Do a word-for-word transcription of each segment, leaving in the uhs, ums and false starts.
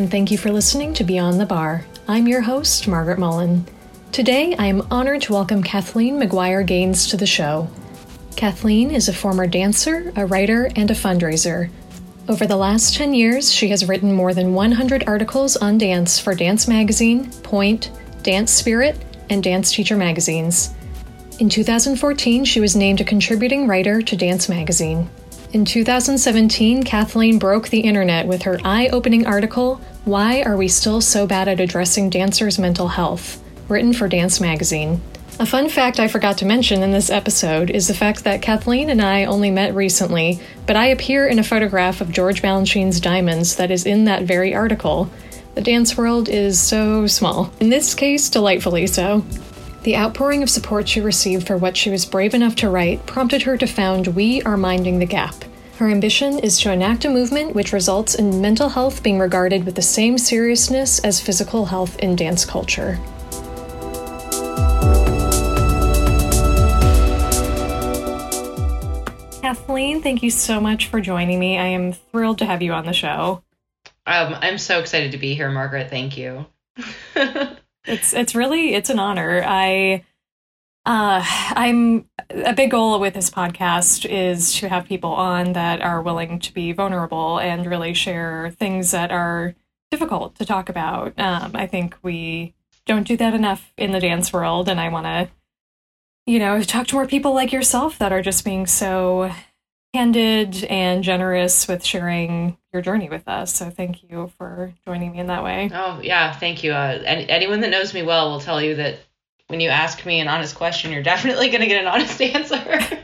and thank you for listening to Beyond the Bar. I'm your host, Margaret Mullen. Today, I am honored to welcome Kathleen McGuire Gaines to the show. Kathleen is a former dancer, a writer, and a fundraiser. Over the last ten years, she has written more than one hundred articles on dance for Dance Magazine, Point, Dance Spirit, and Dance Teacher magazines. In two thousand fourteen, she was named a contributing writer to Dance Magazine. In two thousand seventeen, Kathleen broke the internet with her eye-opening article, Why Are We Still So Bad at Addressing Dancers' Mental Health?, written for Dance Magazine. A fun fact I forgot to mention in this episode is the fact that Kathleen and I only met recently, but I appear in a photograph of George Balanchine's diamonds that is in that very article. The dance world is so small. In this case, delightfully so. The outpouring of support she received for what she was brave enough to write prompted her to found We Are Minding the Gap. Her ambition is to enact a movement which results in mental health being regarded with the same seriousness as physical health in dance culture. Kathleen, thank you so much for joining me. I am thrilled to have you on the show. Um, I'm so excited to be here, Margaret. Thank you. It's it's really, it's an honor. I, uh, I'm, a big goal with this podcast is to have people on that are willing to be vulnerable and really share things that are difficult to talk about. Um, I think we don't do that enough in the dance world, and I want to, you know, talk to more people like yourself that are just being so candid and generous with sharing your journey with us. So thank you for joining me in that way. Oh, yeah, thank you. Uh, any, anyone that knows me well will tell you that when you ask me an honest question, you're definitely going to get an honest answer.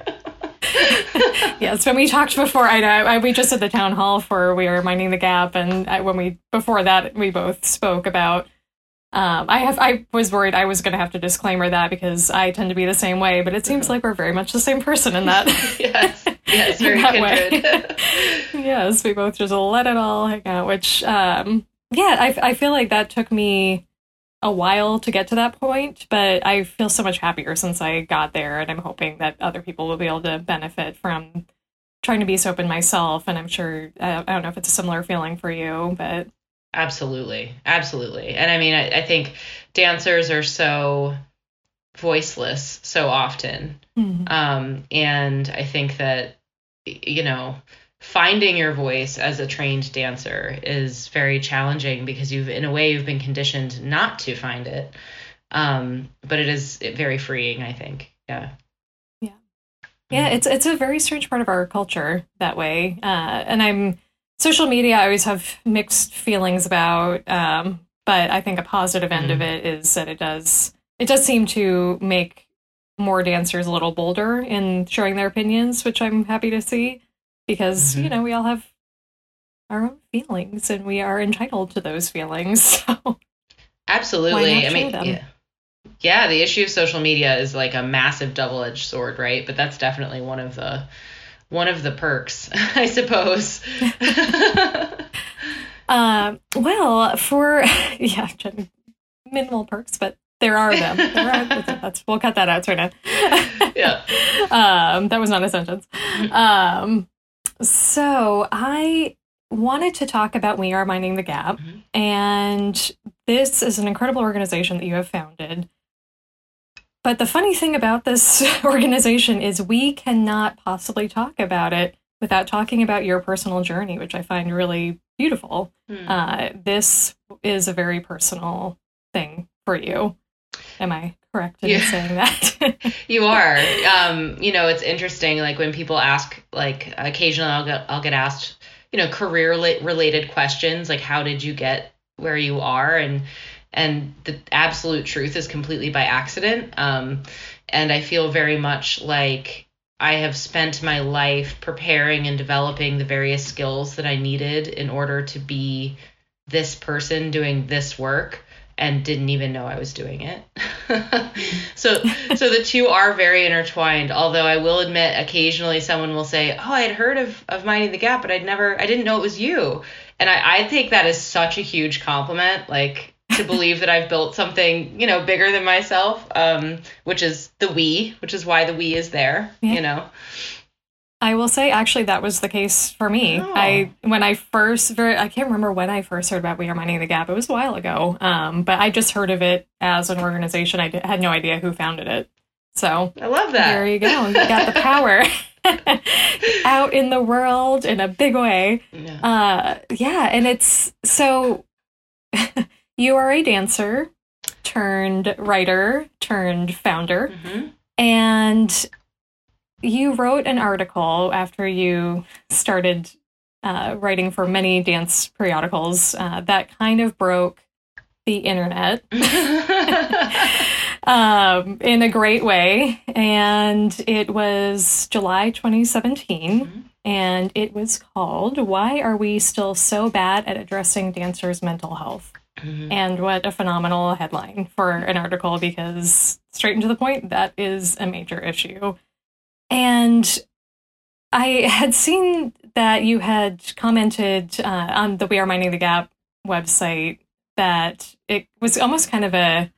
Yes, when we talked before, I, I we just at the town hall for We Are Minding the Gap, and I, when we before that we both spoke about. Um, I have. I was worried I was going to have to disclaimer that because I tend to be the same way, but it seems like we're very much the same person in that. Yes, yes, very kindred. Yes, we both just let it all hang out. Which, um, yeah, I I feel like that took me a while to get to that point, but I feel so much happier since I got there, and I'm hoping that other people will be able to benefit from trying to be so open myself. And I'm sure I, I don't know if it's a similar feeling for you, but. Absolutely. Absolutely. And I mean, I, I think dancers are so voiceless so often. Mm-hmm. Um, and I think that, you know, finding your voice as a trained dancer is very challenging because you've, in a way, you've been conditioned not to find it. Um, but it is very freeing, I think. Yeah. Yeah. Yeah. It's, it's a very strange part of our culture that way. Uh, and I'm, Social media, I always have mixed feelings about, um, but I think a positive end mm-hmm. of it is that it does it does seem to make more dancers a little bolder in showing their opinions, which I'm happy to see because, mm-hmm. you know, we all have our own feelings and we are entitled to those feelings. So absolutely. I mean, yeah. yeah, the issue of social media is like a massive double-edged sword, right? But that's definitely one of the One of the perks, I suppose. uh, well, for, yeah, minimal perks, but there are them. There are, that's, we'll cut that out right now. Yeah. Um, that was not a sentence. Um, so I wanted to talk about We Are Minding the Gap. Mm-hmm. And this is an incredible organization that you have founded. But the funny thing about this organization is we cannot possibly talk about it without talking about your personal journey, which I find really beautiful. Mm. Uh, this is a very personal thing for you. Am I correct in yeah. saying that? You are. Um, you know, it's interesting. Like when people ask, like occasionally I'll get I'll get asked, you know, career related questions, like how did you get where you are, and And the absolute truth is completely by accident. Um, and I feel very much like I have spent my life preparing and developing the various skills that I needed in order to be this person doing this work and didn't even know I was doing it. so so the two are very intertwined, although I will admit occasionally someone will say, oh, I had heard of, of Minding the Gap, but I'd never, I didn't know it was you. And I, I take that as such a huge compliment. Like, to believe that I've built something, you know, bigger than myself, um, which is the we, which is why the we is there, yeah. you know. I will say, actually, that was the case for me. Oh. I when I first, very, I can't remember when I first heard about We Are Minding the Gap. It was a while ago, um, but I just heard of it as an organization. I did, had no idea who founded it. So I love that. There you go. You got the power out in the world in a big way. Yeah, uh, yeah and it's so you are a dancer turned writer turned founder, mm-hmm. and you wrote an article after you started uh, writing for many dance periodicals uh, that kind of broke the internet um, in a great way. And it was July twenty seventeen, mm-hmm. and it was called "Why Are We Still So Bad at Addressing Dancers' Mental Health?" Mm-hmm. And what a phenomenal headline for an article, because straight and to the point, that is a major issue. And I had seen that you had commented uh, on the We Are Minding the Gap website that it was almost kind of a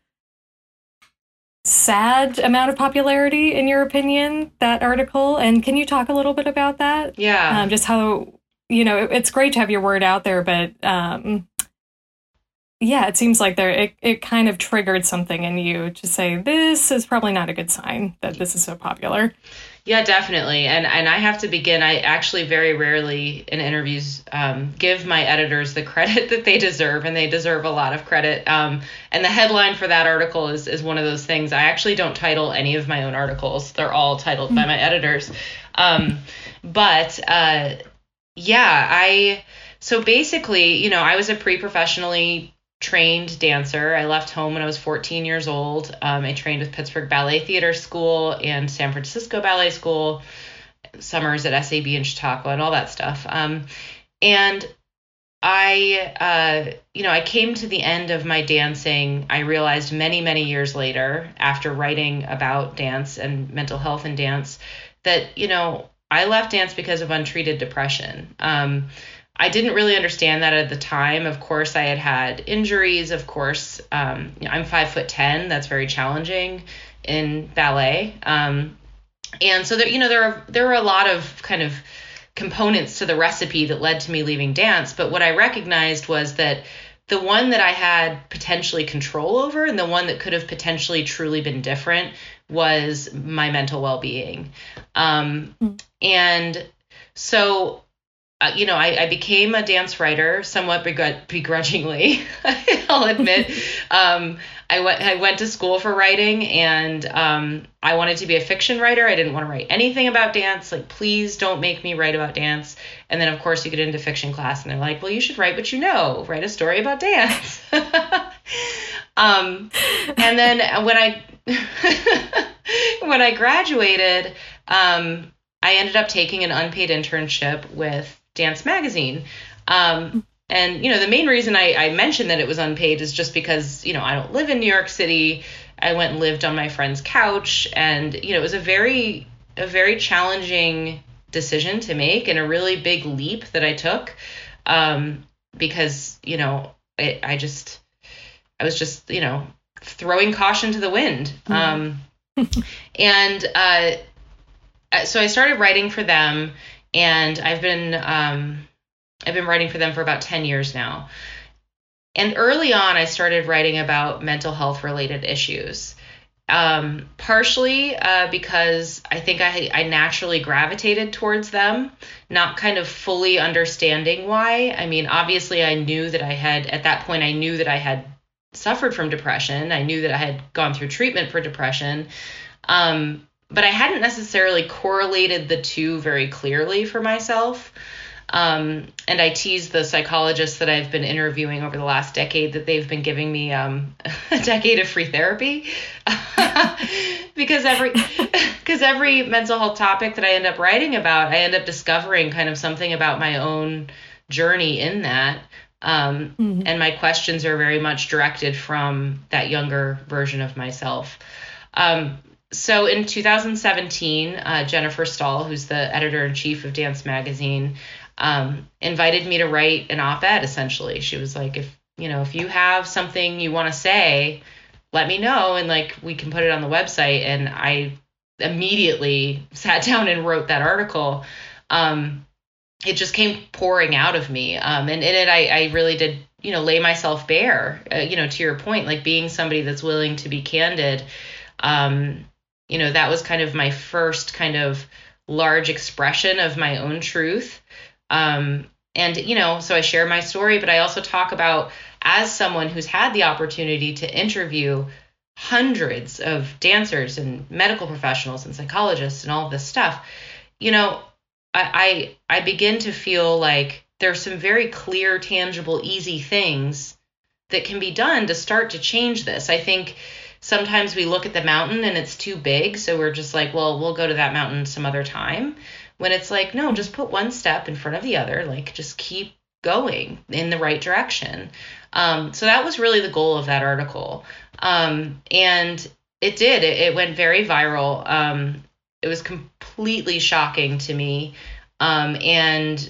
sad amount of popularity, in your opinion, that article. And can you talk a little bit about that? Yeah. Um, just how, you know, it, it's great to have your word out there, but um, yeah, it seems like there it, it kind of triggered something in you to say, this is probably not a good sign that this is so popular. Yeah, definitely. And and I have to begin, I actually very rarely in interviews um, give my editors the credit that they deserve, and they deserve a lot of credit. Um, and the headline for that article is, is one of those things. I actually don't title any of my own articles. They're all titled mm-hmm. by my editors. Um, but uh, yeah, I, so basically, you know, I was a pre-professionally trained dancer. I left home when I was fourteen years old. Um, I trained with Pittsburgh Ballet Theater School and San Francisco Ballet School, summers at S A B in Chautauqua and all that stuff. Um, and I, uh, you know, I came to the end of my dancing. I realized many, many years later, after writing about dance and mental health in dance, that, you know, I left dance because of untreated depression. Um, I didn't really understand that at the time. Of course, I had had injuries. Of course, um, you know, I'm five foot ten. That's very challenging in ballet. Um, and so there, you know, there are there are a lot of kind of components to the recipe that led to me leaving dance. But what I recognized was that the one that I had potentially control over, and the one that could have potentially truly been different, was my mental well-being. Um, mm. And so, Uh, you know, I, I became a dance writer somewhat begr- begrudgingly, I'll admit. Um, I went I went to school for writing, and um, I wanted to be a fiction writer. I didn't want to write anything about dance. Like, please don't make me write about dance. And then, of course, you get into fiction class, and they're like, well, you should write what you know. Write a story about dance. um, and then when I when I graduated, um, I ended up taking an unpaid internship with Dance Magazine. Um, and, you know, the main reason I, I mentioned that it was unpaid is just because, you know, I don't live in New York City. I went and lived on my friend's couch, and, you know, it was a very, a very challenging decision to make, and a really big leap that I took, um, because, you know, it, I just, I was just, you know, throwing caution to the wind. Um, and uh, so I started writing for them. And I've been um, I've been writing for them for about ten years now. And early on, I started writing about mental health related issues, um, partially uh, because I think I, I naturally gravitated towards them, not kind of fully understanding why. I mean, obviously, I knew that I had, at that point, I knew that I had suffered from depression. I knew that I had gone through treatment for depression. Um, But I hadn't necessarily correlated the two very clearly for myself. Um, and I tease the psychologists that I've been interviewing over the last decade that they've been giving me um, a decade of free therapy. because every because every mental health topic that I end up writing about, I end up discovering kind of something about my own journey in that. Um, mm-hmm. And my questions are very much directed from that younger version of myself. Um, So in two thousand seventeen, uh, Jennifer Stahl, who's the editor-in-chief of Dance Magazine, um, invited me to write an op-ed, essentially. She was like, if, you know, if you have something you want to say, let me know, and, like, we can put it on the website. And I immediately sat down and wrote that article. Um, it just came pouring out of me. Um, and in it, I, I really did, you know, lay myself bare, uh, you know, to your point, like being somebody that's willing to be candid. Um, you know, that was kind of my first kind of large expression of my own truth. Um, and, you know, so I share my story, but I also talk about, as someone who's had the opportunity to interview hundreds of dancers and medical professionals and psychologists and all of this stuff, you know, I, I I begin to feel like there's some very clear, tangible, easy things that can be done to start to change this. I think sometimes we look at the mountain and it's too big, so we're just like, well, we'll go to that mountain some other time. When it's like, no, just put one step in front of the other, like just keep going in the right direction. Um, so that was really the goal of that article. Um, and it did, it, it went very viral. Um, it was completely shocking to me. Um, and,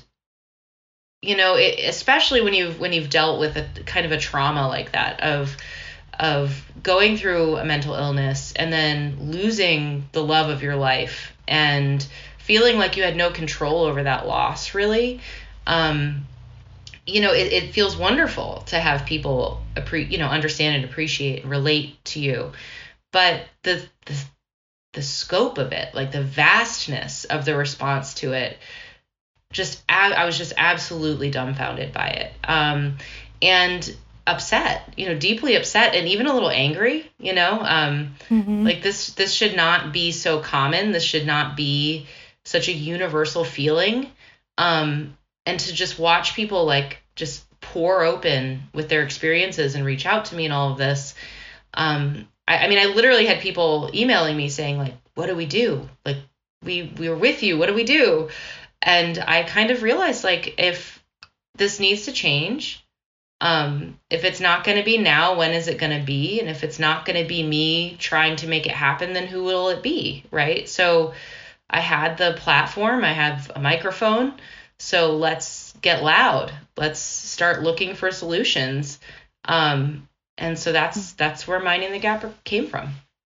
you know, it, especially when you've, when you've dealt with a kind of a trauma like that of, of going through a mental illness and then losing the love of your life and feeling like you had no control over that loss, really. Um, you know, it, it feels wonderful to have people, appre- you know, understand and appreciate and relate to you. But the, the the scope of it, like the vastness of the response to it, just I was just absolutely dumbfounded by it, um, and upset, you know, deeply upset, and even a little angry. You know, um, mm-hmm. like this this should not be so common. This should not be such a universal feeling. Um, and to just watch people like just pour open with their experiences and reach out to me and all of this. Um, I, I mean, I literally had people emailing me saying like, what do we do? Like, we, we were with you. What do we do? And I kind of realized like, if this needs to change, um, if it's not going to be now, when is it going to be? And if it's not going to be me trying to make it happen, then who will it be? Right. So I had the platform, I have a microphone. So let's get loud. Let's start looking for solutions. Um, and so that's that's where Minding the Gap came from.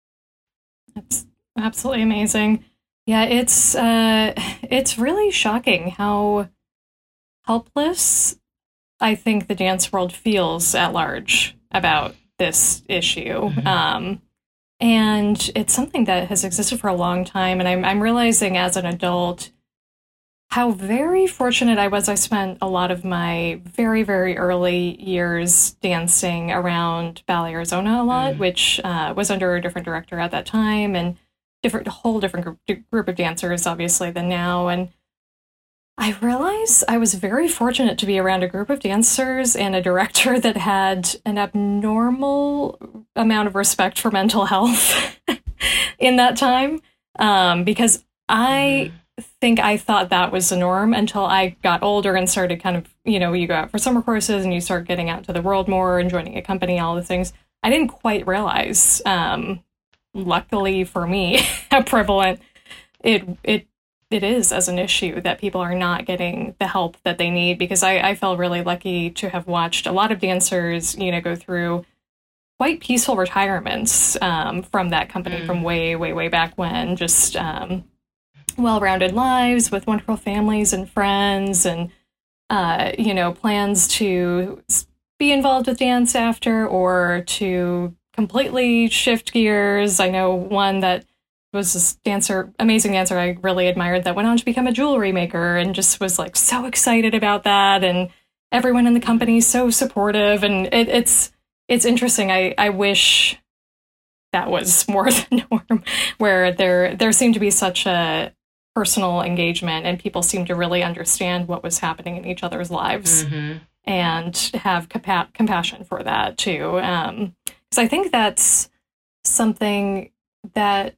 That's absolutely amazing. Yeah, it's uh, it's really shocking how helpless I think the dance world feels at large about this issue. Mm-hmm. Um, and it's something that has existed for a long time. And I'm I'm realizing as an adult how very fortunate I was. I spent a lot of my very, very early years dancing around Ballet Arizona a lot, mm. which uh, was under a different director at that time, and different, a whole different group, group of dancers, obviously, than now. And I realized I was very fortunate to be around a group of dancers and a director that had an abnormal amount of respect for mental health in that time, um, because I... Mm. think I thought that was the norm until I got older and started kind of, you know, you go out for summer courses and you start getting out to the world more and joining a company, all the things. I didn't quite realize, um, luckily for me, how prevalent it it it is as an issue, that people are not getting the help that they need. Because I, I felt really lucky to have watched a lot of dancers, you know, go through quite peaceful retirements um, from that company mm. from way, way, way back when. Just um well-rounded lives with wonderful families and friends, and uh, you know, plans to be involved with dance after, or to completely shift gears. I know one that was this dancer, amazing dancer I really admired, that went on to become a jewelry maker and just was like so excited about that, and everyone in the company so supportive. And it, it's it's interesting. I, I wish that was more the norm, where there there seemed to be such a personal engagement, and people seemed to really understand what was happening in each other's lives, mm-hmm. and have compa- compassion for that too. Um, because I think that's something that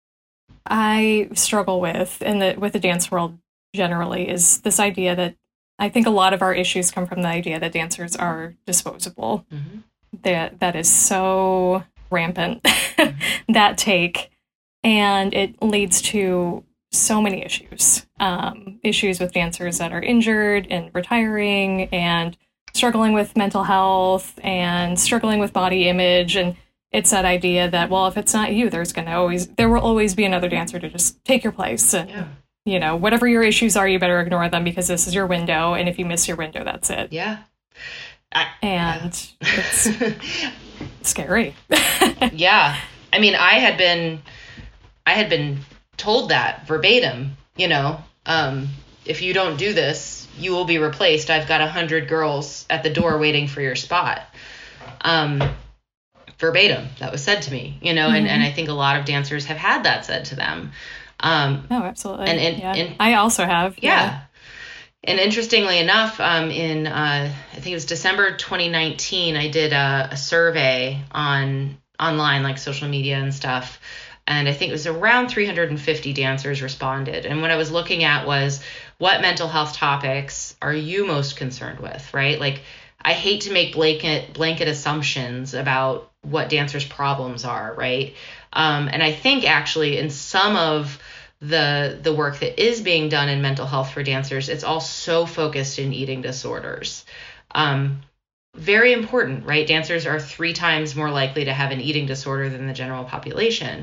I struggle with in the with the dance world generally, is this idea that I think a lot of our issues come from the idea that dancers are disposable. Mm-hmm. That that is so rampant, mm-hmm. that take, and it leads to so many issues, um, issues with dancers that are injured and retiring and struggling with mental health and struggling with body image. And it's that idea that, well, if it's not you, there's going to always, there will always be another dancer to just take your place. And, yeah. you know, whatever your issues are, you better ignore them because this is your window. And if you miss your window, that's it. Yeah. I, and yeah. It's scary. Yeah. I mean, I had been, I had been told that verbatim, you know, um, if you don't do this, you will be replaced. I've got a hundred girls at the door waiting for your spot. Um, verbatim, that was said to me, you know, mm-hmm. and, and I think a lot of dancers have had that said to them. Um, oh, absolutely. And, and, yeah. and I also have. Yeah. yeah. And interestingly enough, um, in, uh, I think it was December twenty nineteen, I did a, a survey on online, like social media and stuff. And I think it was around three hundred fifty dancers responded. And what I was looking at was, what mental health topics are you most concerned with, right? Like, I hate to make blanket blanket assumptions about what dancers' problems are, right? Um, and I think actually in some of the the work that is being done in mental health for dancers, it's all so focused in eating disorders. Um, very important, right? Dancers are three times more likely to have an eating disorder than the general population.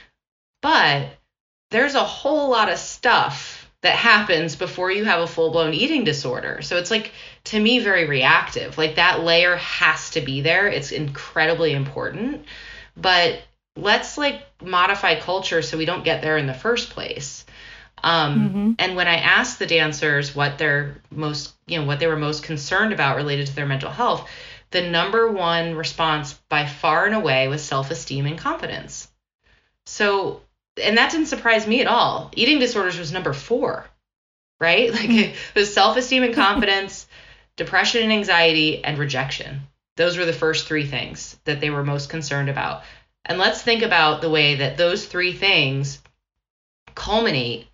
But there's a whole lot of stuff that happens before you have a full-blown eating disorder. So it's like, to me, very reactive. Like, that layer has to be there. It's incredibly important. But let's like modify culture so we don't get there in the first place. Um, mm-hmm. And when I asked the dancers what they're most, you know, what they were most concerned about related to their mental health, the number one response by far and away was self-esteem and confidence. So, and that didn't surprise me at all. Eating disorders was number four, right? Like it was self-esteem and confidence, depression and anxiety, and rejection. Those were the first three things that they were most concerned about. And let's think about the way that those three things culminate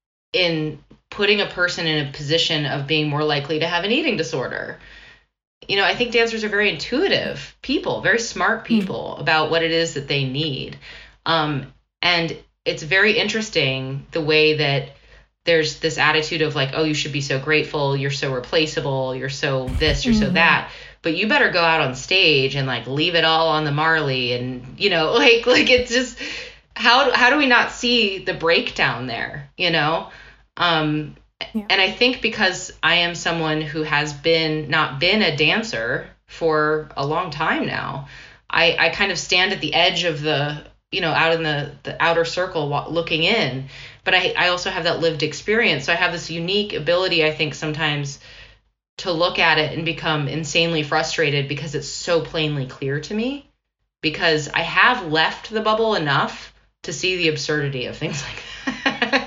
in putting a person in a position of being more likely to have an eating disorder. You know, I think dancers are very intuitive people, very smart people mm-hmm. about what it is that they need. Um, and it's very interesting the way that there's this attitude of like, oh, you should be so grateful. You're so replaceable. You're so this, you're mm-hmm. so that. But you better go out on stage and like leave it all on the Marley. And, you know, like, like it's just, how, how do we not see the breakdown there, you know? Um, yeah. And I think because I am someone who has been, not been a dancer for a long time now, I, I kind of stand at the edge of the, you know, out in the, the outer circle looking in. But I, I also have that lived experience. So I have this unique ability, I think, sometimes to look at it and become insanely frustrated because it's so plainly clear to me, because I have left the bubble enough to see the absurdity of things like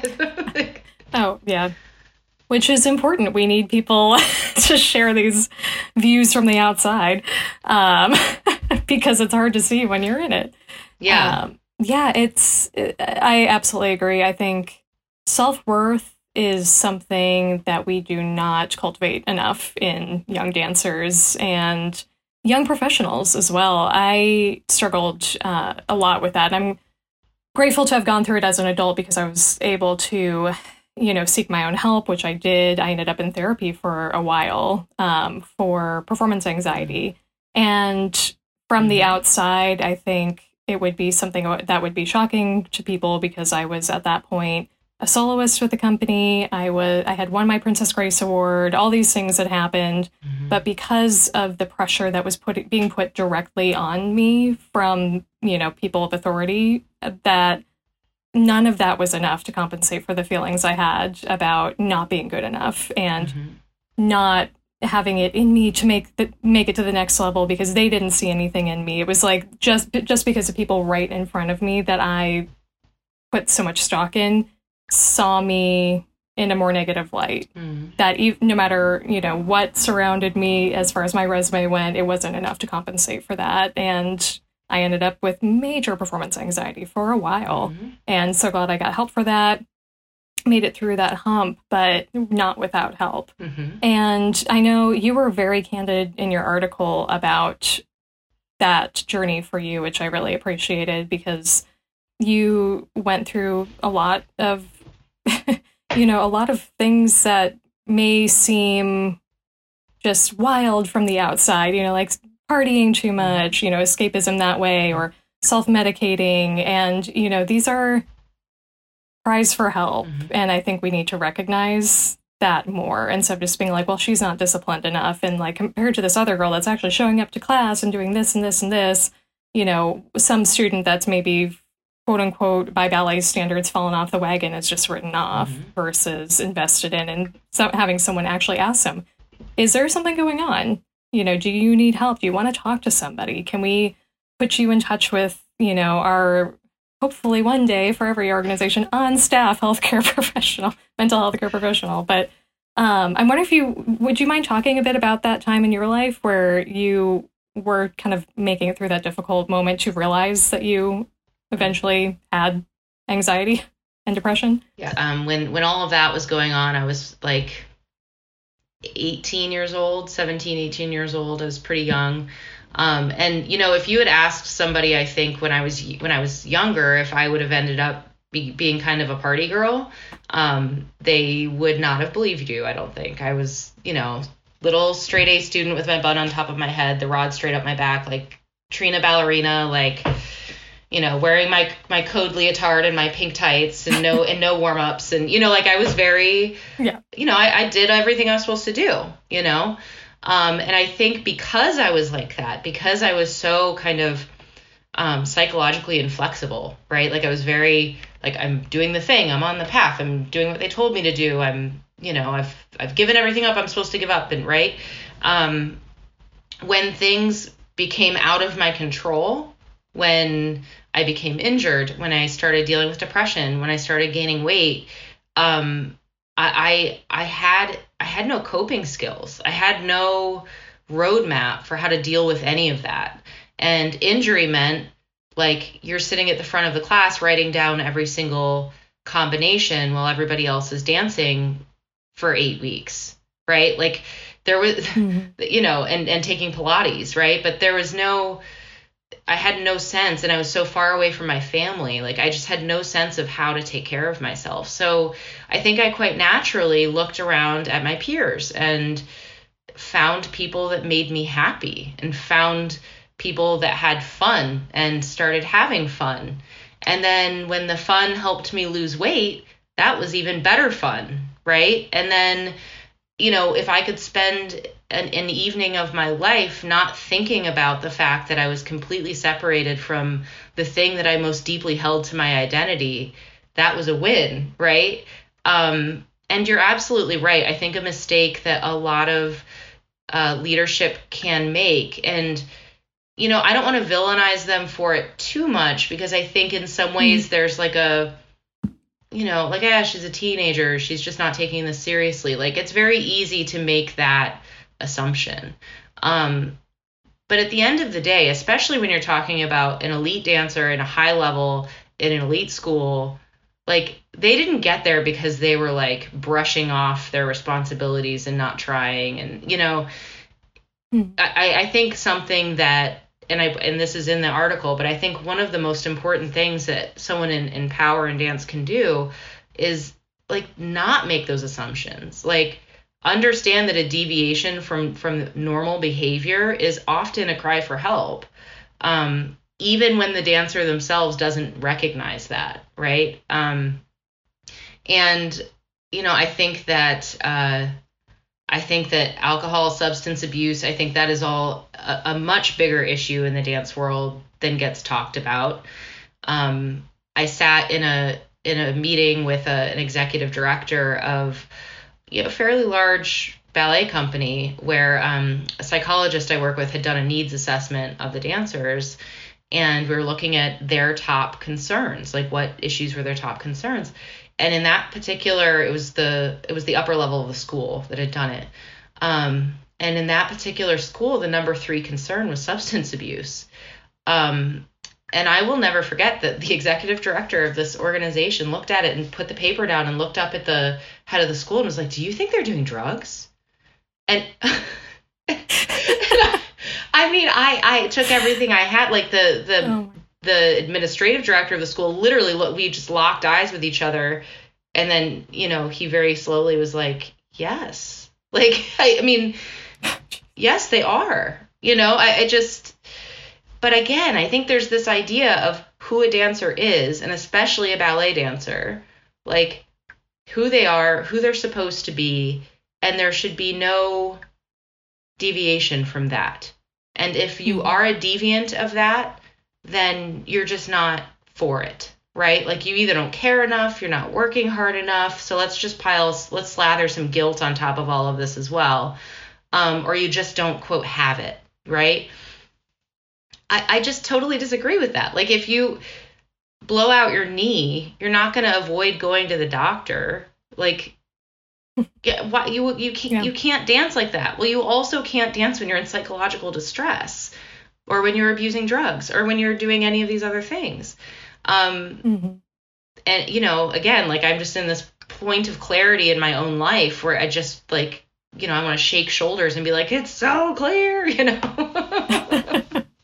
that. Oh, yeah. Which is important. We need people to share these views from the outside, um, because it's hard to see when you're in it. Yeah. Um, yeah, it's, I absolutely agree. I think self-worth is something that we do not cultivate enough in young dancers and young professionals as well. I struggled uh, a lot with that. I'm grateful to have gone through it as an adult because I was able to, you know, seek my own help, which I did. I ended up in therapy for a while um, for performance anxiety. And from the outside, I think it would be something that would be shocking to people because I was at that point a soloist with the company. I was, I had won my Princess Grace Award, all these things had happened. Mm-hmm. But because of the pressure that was put, being put directly on me from, you know, people of authority, that none of that was enough to compensate for the feelings I had about not being good enough and mm-hmm. not having it in me to make the, make it to the next level because they didn't see anything in me. It was like just just because the people right in front of me that I put so much stock in saw me in a more negative light. Mm. That e- no matter, you know, what surrounded me as far as my resume went, it wasn't enough to compensate for that. And I ended up with major performance anxiety for a while. Mm-hmm. And so glad I got help for that. Made it through that hump, but not without help. Mm-hmm. And I know you were very candid in your article about that journey for you, which I really appreciated because you went through a lot of, you know, a lot of things that may seem just wild from the outside, you know, like partying too much, you know, escapism that way, or self-medicating. And, you know, these are cries for help. Mm-hmm. And I think we need to recognize that more instead of just being like, well, she's not disciplined enough. And like, compared to this other girl that's actually showing up to class and doing this and this and this, you know, some student that's maybe quote unquote by ballet standards fallen off the wagon is just written off, mm-hmm. versus invested in, and so having someone actually ask them, is there something going on? You know, do you need help? Do you want to talk to somebody? Can we put you in touch with, you know, our hopefully one day for every organization on staff healthcare professional, mental health care professional. But um, I'm wondering if you, would you mind talking a bit about that time in your life where you were kind of making it through that difficult moment to realize that you eventually had anxiety and depression? Yeah. Um, when, when all of that was going on, I was like eighteen years old, seventeen, eighteen years old. I was pretty young. Um, and, you know, if you had asked somebody, I think when I was when I was younger, if I would have ended up be, being kind of a party girl, um, they would not have believed you, I don't think. I was, you know, little straight A student with my bun on top of my head, the rod straight up my back, like Trina Ballerina, like, you know, wearing my my code leotard and my pink tights and no and no warm ups. And, you know, like I was very, yeah. you know, I, I did everything I was supposed to do, you know. Um, and I think because I was like that, because I was so kind of um, psychologically inflexible, right? Like I was very, like, I'm doing the thing, I'm on the path, I'm doing what they told me to do, I'm, you know, I've I've given everything up I'm supposed to give up, and right? Um, when things became out of my control, when I became injured, when I started dealing with depression, when I started gaining weight, um, I, I I had I had no coping skills. I had no roadmap for how to deal with any of that. And injury meant like you're sitting at the front of the class writing down every single combination while everybody else is dancing for eight weeks, right? Like there was, mm-hmm. you know, and, and taking Pilates, right? But there was no, I had no sense, and I was so far away from my family. Like I just had no sense of how to take care of myself. So I think I quite naturally looked around at my peers and found people that made me happy, and found people that had fun and started having fun. And then when the fun helped me lose weight, that was even better fun, right? And then, you know, if I could spend an, an evening of my life not thinking about the fact that I was completely separated from the thing that I most deeply held to my identity, that was a win, right? Um, and you're absolutely right. I think a mistake that a lot of uh, leadership can make, and, you know, I don't want to villainize them for it too much, because I think in some ways there's like a, you know, like, ah, she's a teenager, she's just not taking this seriously. Like, it's very easy to make that assumption. Um, but at the end of the day, especially when you're talking about an elite dancer in a high level in an elite school, like, they didn't get there because they were like brushing off their responsibilities and not trying. And, you know, mm. I, I think something that, and I, and this is in the article, but I think one of the most important things that someone in, in power and dance can do is like not make those assumptions. Like, understand that a deviation from, from normal behavior is often a cry for help. Um, even when the dancer themselves doesn't recognize that, right? Um, and, you know, I think that, uh, I think that alcohol, substance abuse, I think that is all a, a much bigger issue in the dance world than gets talked about. Um, I sat in a in a meeting with a, an executive director of, you know, a fairly large ballet company where um, a psychologist I work with had done a needs assessment of the dancers, and we were looking at their top concerns, like what issues were their top concerns. And in that particular, it was the it was the upper level of the school that had done it. Um, and in that particular school, the number three concern was substance abuse. Um, and I will never forget that the executive director of this organization looked at it and put the paper down and looked up at the head of the school and was like, "Do you think they're doing drugs?" And, and I, I mean, I, I took everything I had, like the the. Oh. The administrative director of the school, literally, look, we just locked eyes with each other. And then, you know, he very slowly was like, yes. Like, I, I mean, yes, they are. You know, I, I just, but again, I think there's this idea of who a dancer is, and especially a ballet dancer, like who they are, who they're supposed to be, and there should be no deviation from that. And if you mm-hmm. are a deviant of that, then you're just not for it, right? Like you either don't care enough, you're not working hard enough. So let's just pile, let's slather some guilt on top of all of this as well. Um, or you just don't, quote, have it, right? I, I just totally disagree with that. Like if you blow out your knee, you're not going to avoid going to the doctor. Like, yeah, why you you can't yeah. you can't dance like that. Well, you also can't dance when you're in psychological distress, or when you're abusing drugs, or when you're doing any of these other things. Um, mm-hmm. And you know, again, like I'm just in this point of clarity in my own life where I just like, you know, I want to shake shoulders and be like, it's so clear, you know.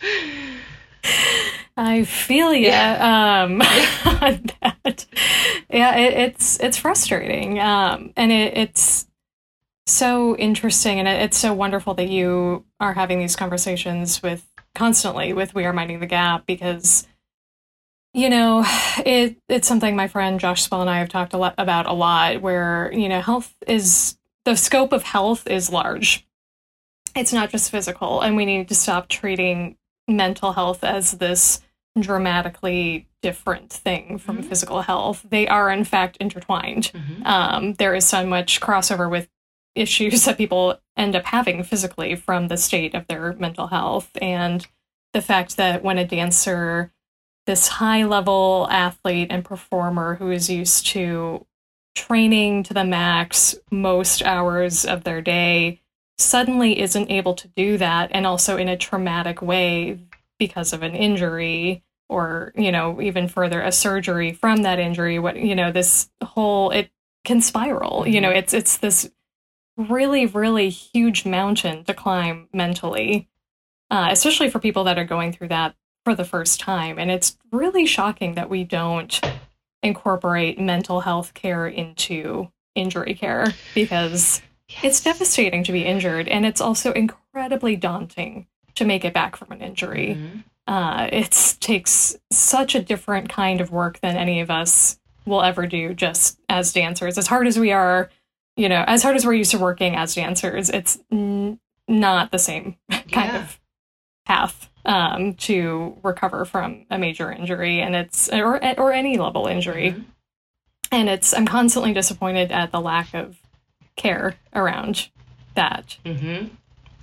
I feel you yeah. um, on that. Yeah, it, it's it's frustrating, um, and it, it's so interesting, and it, it's so wonderful that you are having these conversations with constantly with We Are Minding the Gap, because you know it it's something my friend Josh Spell and I have talked a lot about a lot. Where you know health is the scope of health is large. It's not just physical, and we need to stop treating mental health as this dramatically different thing from mm-hmm. physical health. They are in fact intertwined. Mm-hmm. Um, there is so much crossover with issues that people end up having physically from the state of their mental health, and the fact that when a dancer, this high level athlete and performer who is used to training to the max most hours of their day, suddenly isn't able to do that, and also in a traumatic way because of an injury, or, you know, even further, a surgery from that injury, what, you know, this whole, it can spiral, you know, it's, it's this really, really huge mountain to climb mentally, uh, especially for people that are going through that for the first time. And it's really shocking that we don't incorporate mental health care into injury care, because yes. it's devastating to be injured. And it's also incredibly daunting to make it back from an injury. Mm-hmm. Uh, it takes such a different kind of work than any of us will ever do just as dancers. As hard as we are, you know, as hard as we're used to working as dancers, it's n- not the same kind yeah. of path um, to recover from a major injury, and it's or or any level injury. Mm-hmm. And it's I'm constantly disappointed at the lack of care around that. Mm-hmm.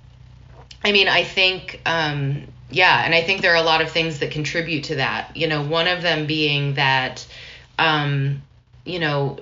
I mean, I think, um, yeah, and I think there are a lot of things that contribute to that. You know, one of them being that, um, you know,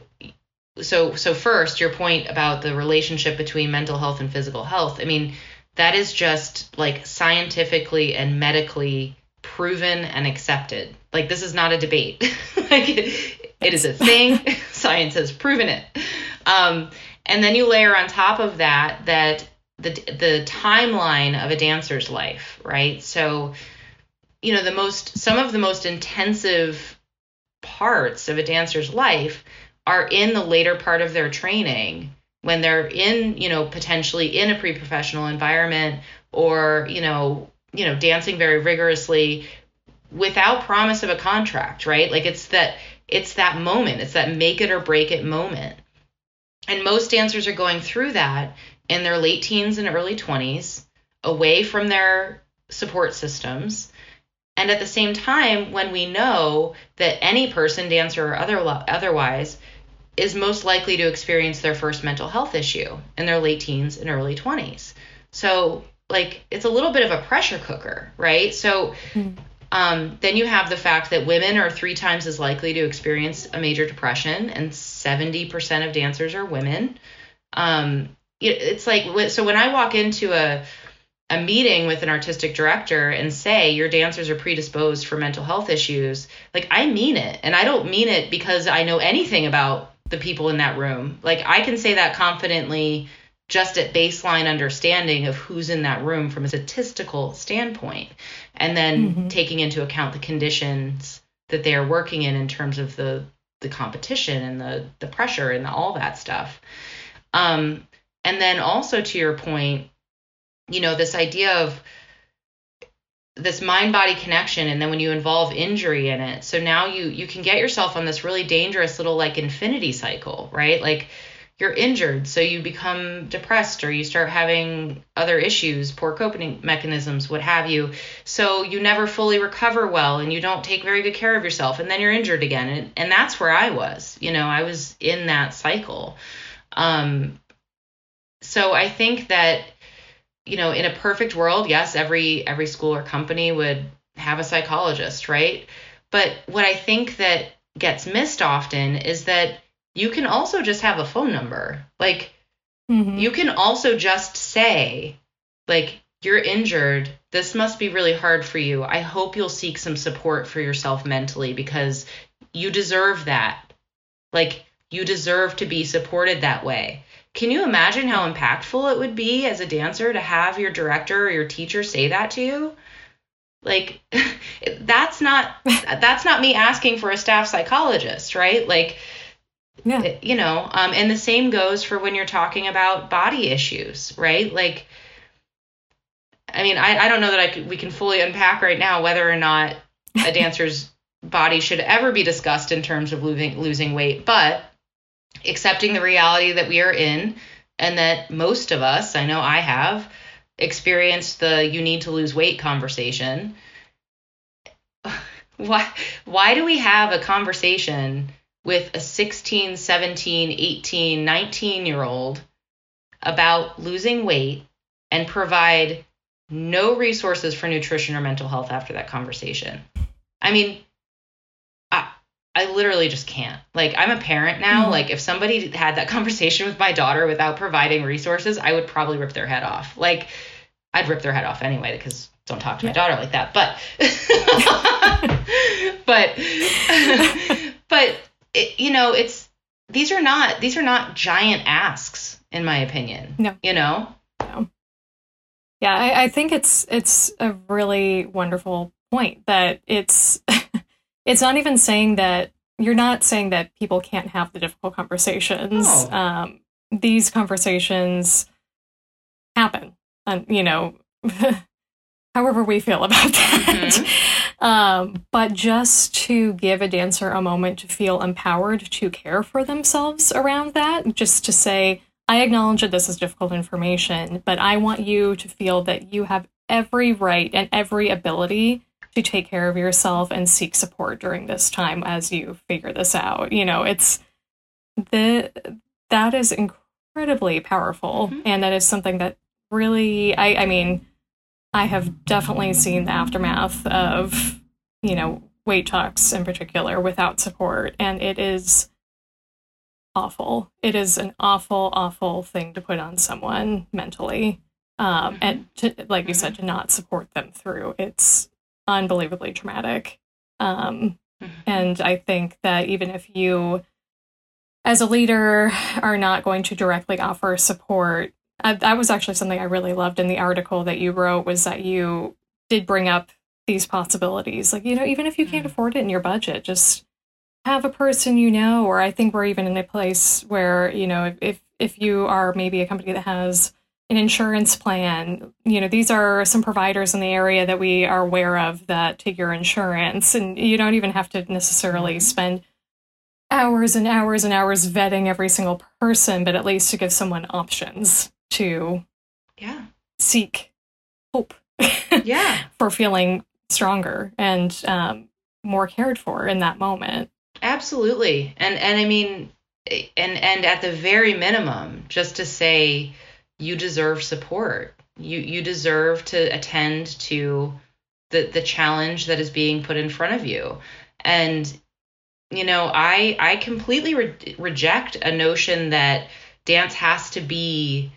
so so first, your point about the relationship between mental health and physical health. I mean, that is just like scientifically and medically proven and accepted. Like, this is not a debate. Like, it, it is a thing. Science has proven it. Um, and then you layer on top of that that the the timeline of a dancer's life, right? So, you know, the most some of the most intensive parts of a dancer's life are in the later part of their training, when they're in, you know, potentially in a pre-professional environment, or, you know, you know, dancing very rigorously without promise of a contract, right? Like it's that it's that moment, it's that make it or break it moment. And most dancers are going through that in their late teens and early twenties, away from their support systems. And at the same time, when we know that any person, dancer or other, otherwise, is most likely to experience their first mental health issue in their late teens and early twenties. So, like, it's a little bit of a pressure cooker, right? So mm. um, then you have the fact that women are three times as likely to experience a major depression, and seventy percent of dancers are women. Um, it's like, so when I walk into a a meeting with an artistic director and say your dancers are predisposed for mental health issues, like, I mean it. And I don't mean it because I know anything about the people in that room. Like, I can say that confidently just at baseline understanding of who's in that room from a statistical standpoint, and then mm-hmm. taking into account the conditions that they are working in in terms of the the competition and the the pressure and the, all that stuff. Um, and then also, to your point, you know, this idea of this mind body connection, and then when you involve injury in it, so now you you can get yourself on this really dangerous little like infinity cycle, right? Like you're injured, so you become depressed, or you start having other issues, poor coping mechanisms, what have you. So you never fully recover well, and you don't take very good care of yourself, and then you're injured again. And, and that's where I was, you know, I was in that cycle. Um, so I think that, you know, in a perfect world, yes, every every school or company would have a psychologist, right? But what I think that gets missed often is that you can also just have a phone number. Like, mm-hmm. you can also just say, like, you're injured. This must be really hard for you. I hope you'll seek some support for yourself mentally, because you deserve that. Like, you deserve to be supported that way. Can you imagine how impactful it would be as a dancer to have your director or your teacher say that to you? Like, that's not that's not me asking for a staff psychologist, right? Like, yeah. You know, um, and the same goes for when you're talking about body issues, right? Like, I mean, I, I don't know that I could, we can fully unpack right now whether or not a dancer's body should ever be discussed in terms of losing losing weight, but accepting the reality that we are in, and that most of us, I know I have, experienced the you need to lose weight conversation. Why, why do we have a conversation with a sixteen, seventeen, eighteen, nineteen year old about losing weight and provide no resources for nutrition or mental health after that conversation? I mean, I I literally just can't. Like, I'm a parent now. Mm-hmm. Like, if somebody had that conversation with my daughter without providing resources, I would probably rip their head off. Like, I'd rip their head off anyway, because don't talk to yeah. my daughter like that. But, but, but, it, you know, it's, these are not, these are not giant asks, in my opinion. No. You know? No. Yeah, I, I think it's, it's a really wonderful point that it's, it's not even saying that, you're not saying that people can't have the difficult conversations. Oh. Um, these conversations happen, and, you know, however we feel about that. Mm-hmm. Um, but just to give a dancer a moment to feel empowered to care for themselves around that, just to say, I acknowledge that this is difficult information, but I want you to feel that you have every right and every ability to take care of yourself and seek support during this time as you figure this out. You know, it's the, that is incredibly powerful. Mm-hmm. And that is something that really, I, I mean, I have definitely seen the aftermath of, you know, weight talks in particular without support. And it is awful. It is an awful, awful thing to put on someone mentally. Um, mm-hmm. And to, like mm-hmm. you said, to not support them through. It's unbelievably traumatic. Um, mm-hmm. And I think that even if you, as a leader, are not going to directly offer support, uh, that was actually something I really loved in the article that you wrote, was that you did bring up these possibilities. Like, you know, even if you can't mm-hmm. afford it in your budget, just have a person you know, or I think we're even in a place where, you know, if, if you are maybe a company that has an insurance plan, you know, these are some providers in the area that we are aware of that take your insurance, and you don't even have to necessarily spend hours and hours and hours vetting every single person, but at least to give someone options to yeah seek hope yeah for feeling stronger and um, more cared for in that moment. Absolutely. And, and I mean, and, and at the very minimum, just to say, you deserve support. You you deserve to attend to the the challenge that is being put in front of you. And, you know, I I completely re- reject a notion that dance has to be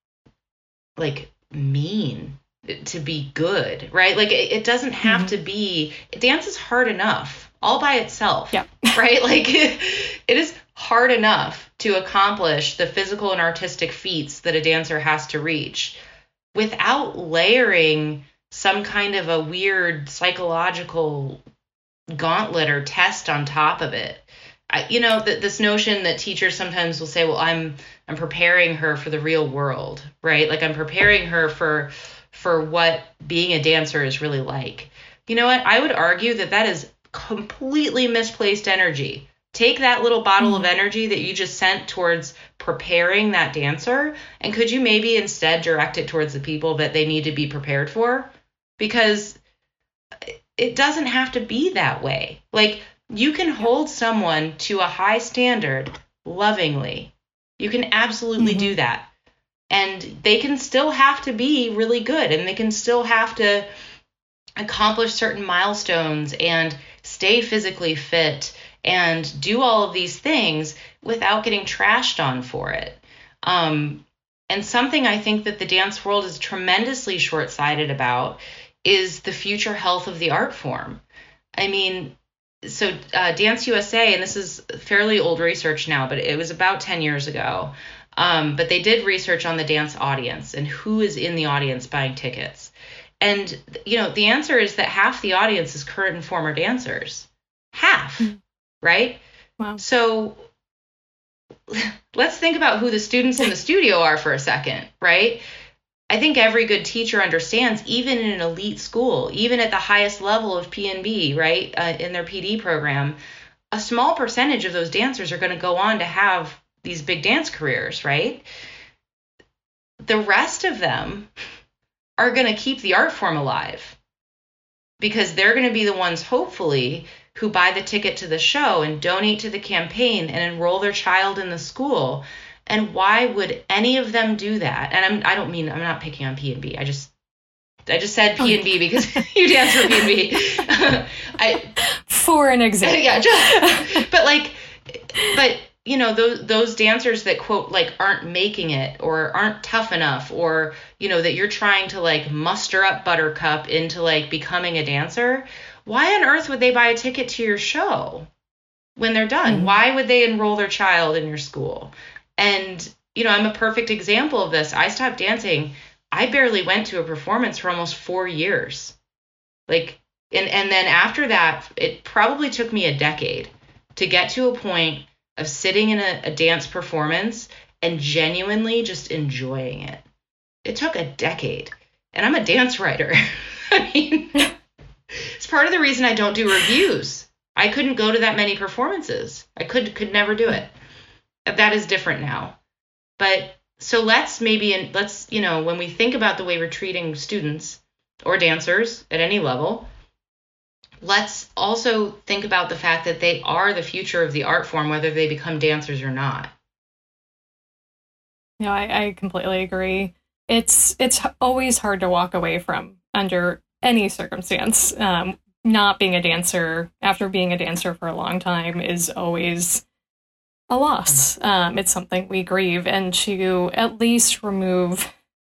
like mean to be good, right? Like it, it doesn't have mm-hmm. to be. Dance is hard enough all by itself, yeah. right? Like it, it is hard enough to accomplish the physical and artistic feats that a dancer has to reach without layering some kind of a weird psychological gauntlet or test on top of it. I, you know, th- this notion that teachers sometimes will say, well, I'm I'm preparing her for the real world, right? Like I'm preparing her for for what being a dancer is really like. You know what? I would argue that that is completely misplaced energy. Take that little bottle mm-hmm. of energy that you just sent towards preparing that dancer, and could you maybe instead direct it towards the people that they need to be prepared for? Because it doesn't have to be that way. Like, you can hold someone to a high standard lovingly. You can absolutely mm-hmm. do that. And they can still have to be really good, and they can still have to accomplish certain milestones and stay physically fit and do all of these things without getting trashed on for it. Um, and something I think that the dance world is tremendously short-sighted about is the future health of the art form. I mean, so uh, Dance U S A, and this is fairly old research now, but it was about ten years ago, um, but they did research on the dance audience and who is in the audience buying tickets. And, you know, the answer is that half the audience is current and former dancers. Half. Mm. Right? Wow. So let's think about who the students in the studio are for a second, right? I think every good teacher understands, even in an elite school, even at the highest level of P N B, right, uh, in their P D program, a small percentage of those dancers are going to go on to have these big dance careers, right? The rest of them are going to keep the art form alive because they're going to be the ones, hopefully, who buy the ticket to the show and donate to the campaign and enroll their child in the school. And why would any of them do that? And I'm, I don't mean, I'm not picking on P N B. I just, I just said P N B because you dance for P N B. I, for an example. Yeah, just, but like, but you know, those, those dancers that quote, like, aren't making it or aren't tough enough, or, you know, that you're trying to like muster up Buttercup into like becoming a dancer. Why on earth would they buy a ticket to your show when they're done? Mm-hmm. Why would they enroll their child in your school? And, you know, I'm a perfect example of this. I stopped dancing. I barely went to a performance for almost four years. Like, and, and then after that, it probably took me a decade to get to a point of sitting in a, a dance performance and genuinely just enjoying it. It took a decade. And I'm a dance writer. I mean... It's part of the reason I don't do reviews. I couldn't go to that many performances. I could could never do it. That is different now. But so let's maybe, let's, you know, when we think about the way we're treating students or dancers at any level, let's also think about the fact that they are the future of the art form, whether they become dancers or not. No, I, I completely agree. It's it's always hard to walk away from under any circumstance. Um, not being a dancer after being a dancer for a long time is always a loss. Um, it's something we grieve, and to at least remove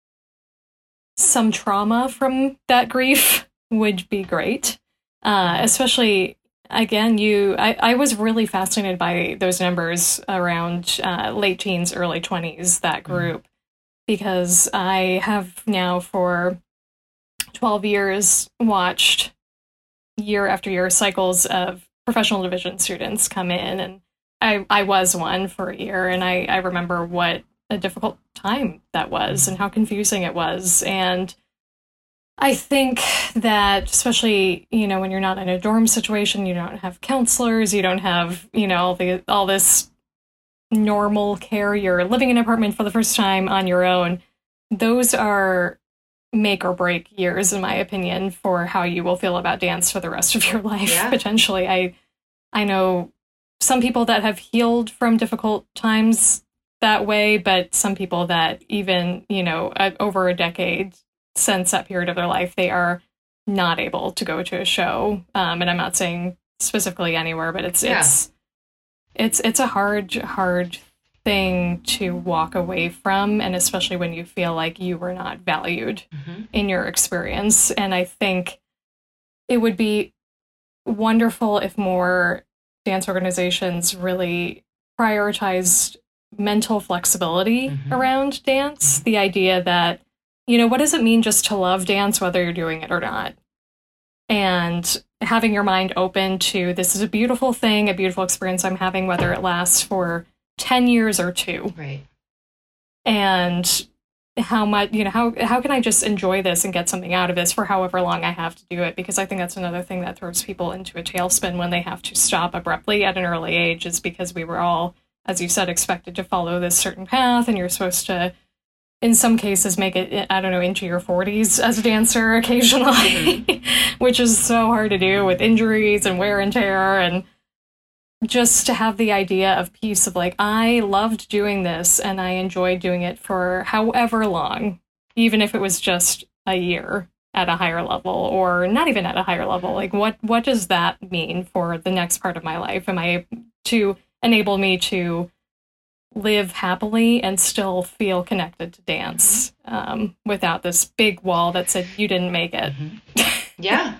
some trauma from that grief would be great. Uh, especially, again, you, I, I was really fascinated by those numbers around uh, late teens, early twenties, that group, because I have now for twelve years watched year after year cycles of professional division students come in, and I, I was one for a year, and I, I remember what a difficult time that was and how confusing it was. And I think that, especially, you know, when you're not in a dorm situation, you don't have counselors, you don't have, you know, all the all this normal care, you're living in an apartment for the first time on your own. Those are make or break years, in my opinion, for how you will feel about dance for the rest of your life. Yeah. Potentially. I I know some people that have healed from difficult times that way, but some people that even, you know, uh, over a decade since that period of their life, they are not able to go to a show. Um, and I'm not saying specifically anywhere, but it's yeah. it's it's it's a hard, hard thing to walk away from, and especially when you feel like you were not valued mm-hmm. in your experience. And I think it would be wonderful if more dance organizations really prioritized mental flexibility mm-hmm. around dance. Mm-hmm. The idea that, you know, what does it mean just to love dance, whether you're doing it or not? And having your mind open to, this is a beautiful thing, a beautiful experience I'm having, whether it lasts for ten years or two. Right. And how much, you know, how, how can I just enjoy this and get something out of this for however long I have to do it? Because I think that's another thing that throws people into a tailspin when they have to stop abruptly at an early age, is because we were all, as you said, expected to follow this certain path, and you're supposed to, in some cases, make it, I don't know, into your forties as a dancer occasionally, which is so hard to do with injuries and wear and tear. And just to have the idea of peace of like, I loved doing this and I enjoyed doing it for however long, even if it was just a year at a higher level or not even at a higher level. Like, what, what does that mean for the next part of my life? Am I to enable me to live happily and still feel connected to dance um, without this big wall that said you didn't make it? Mm-hmm. Yeah.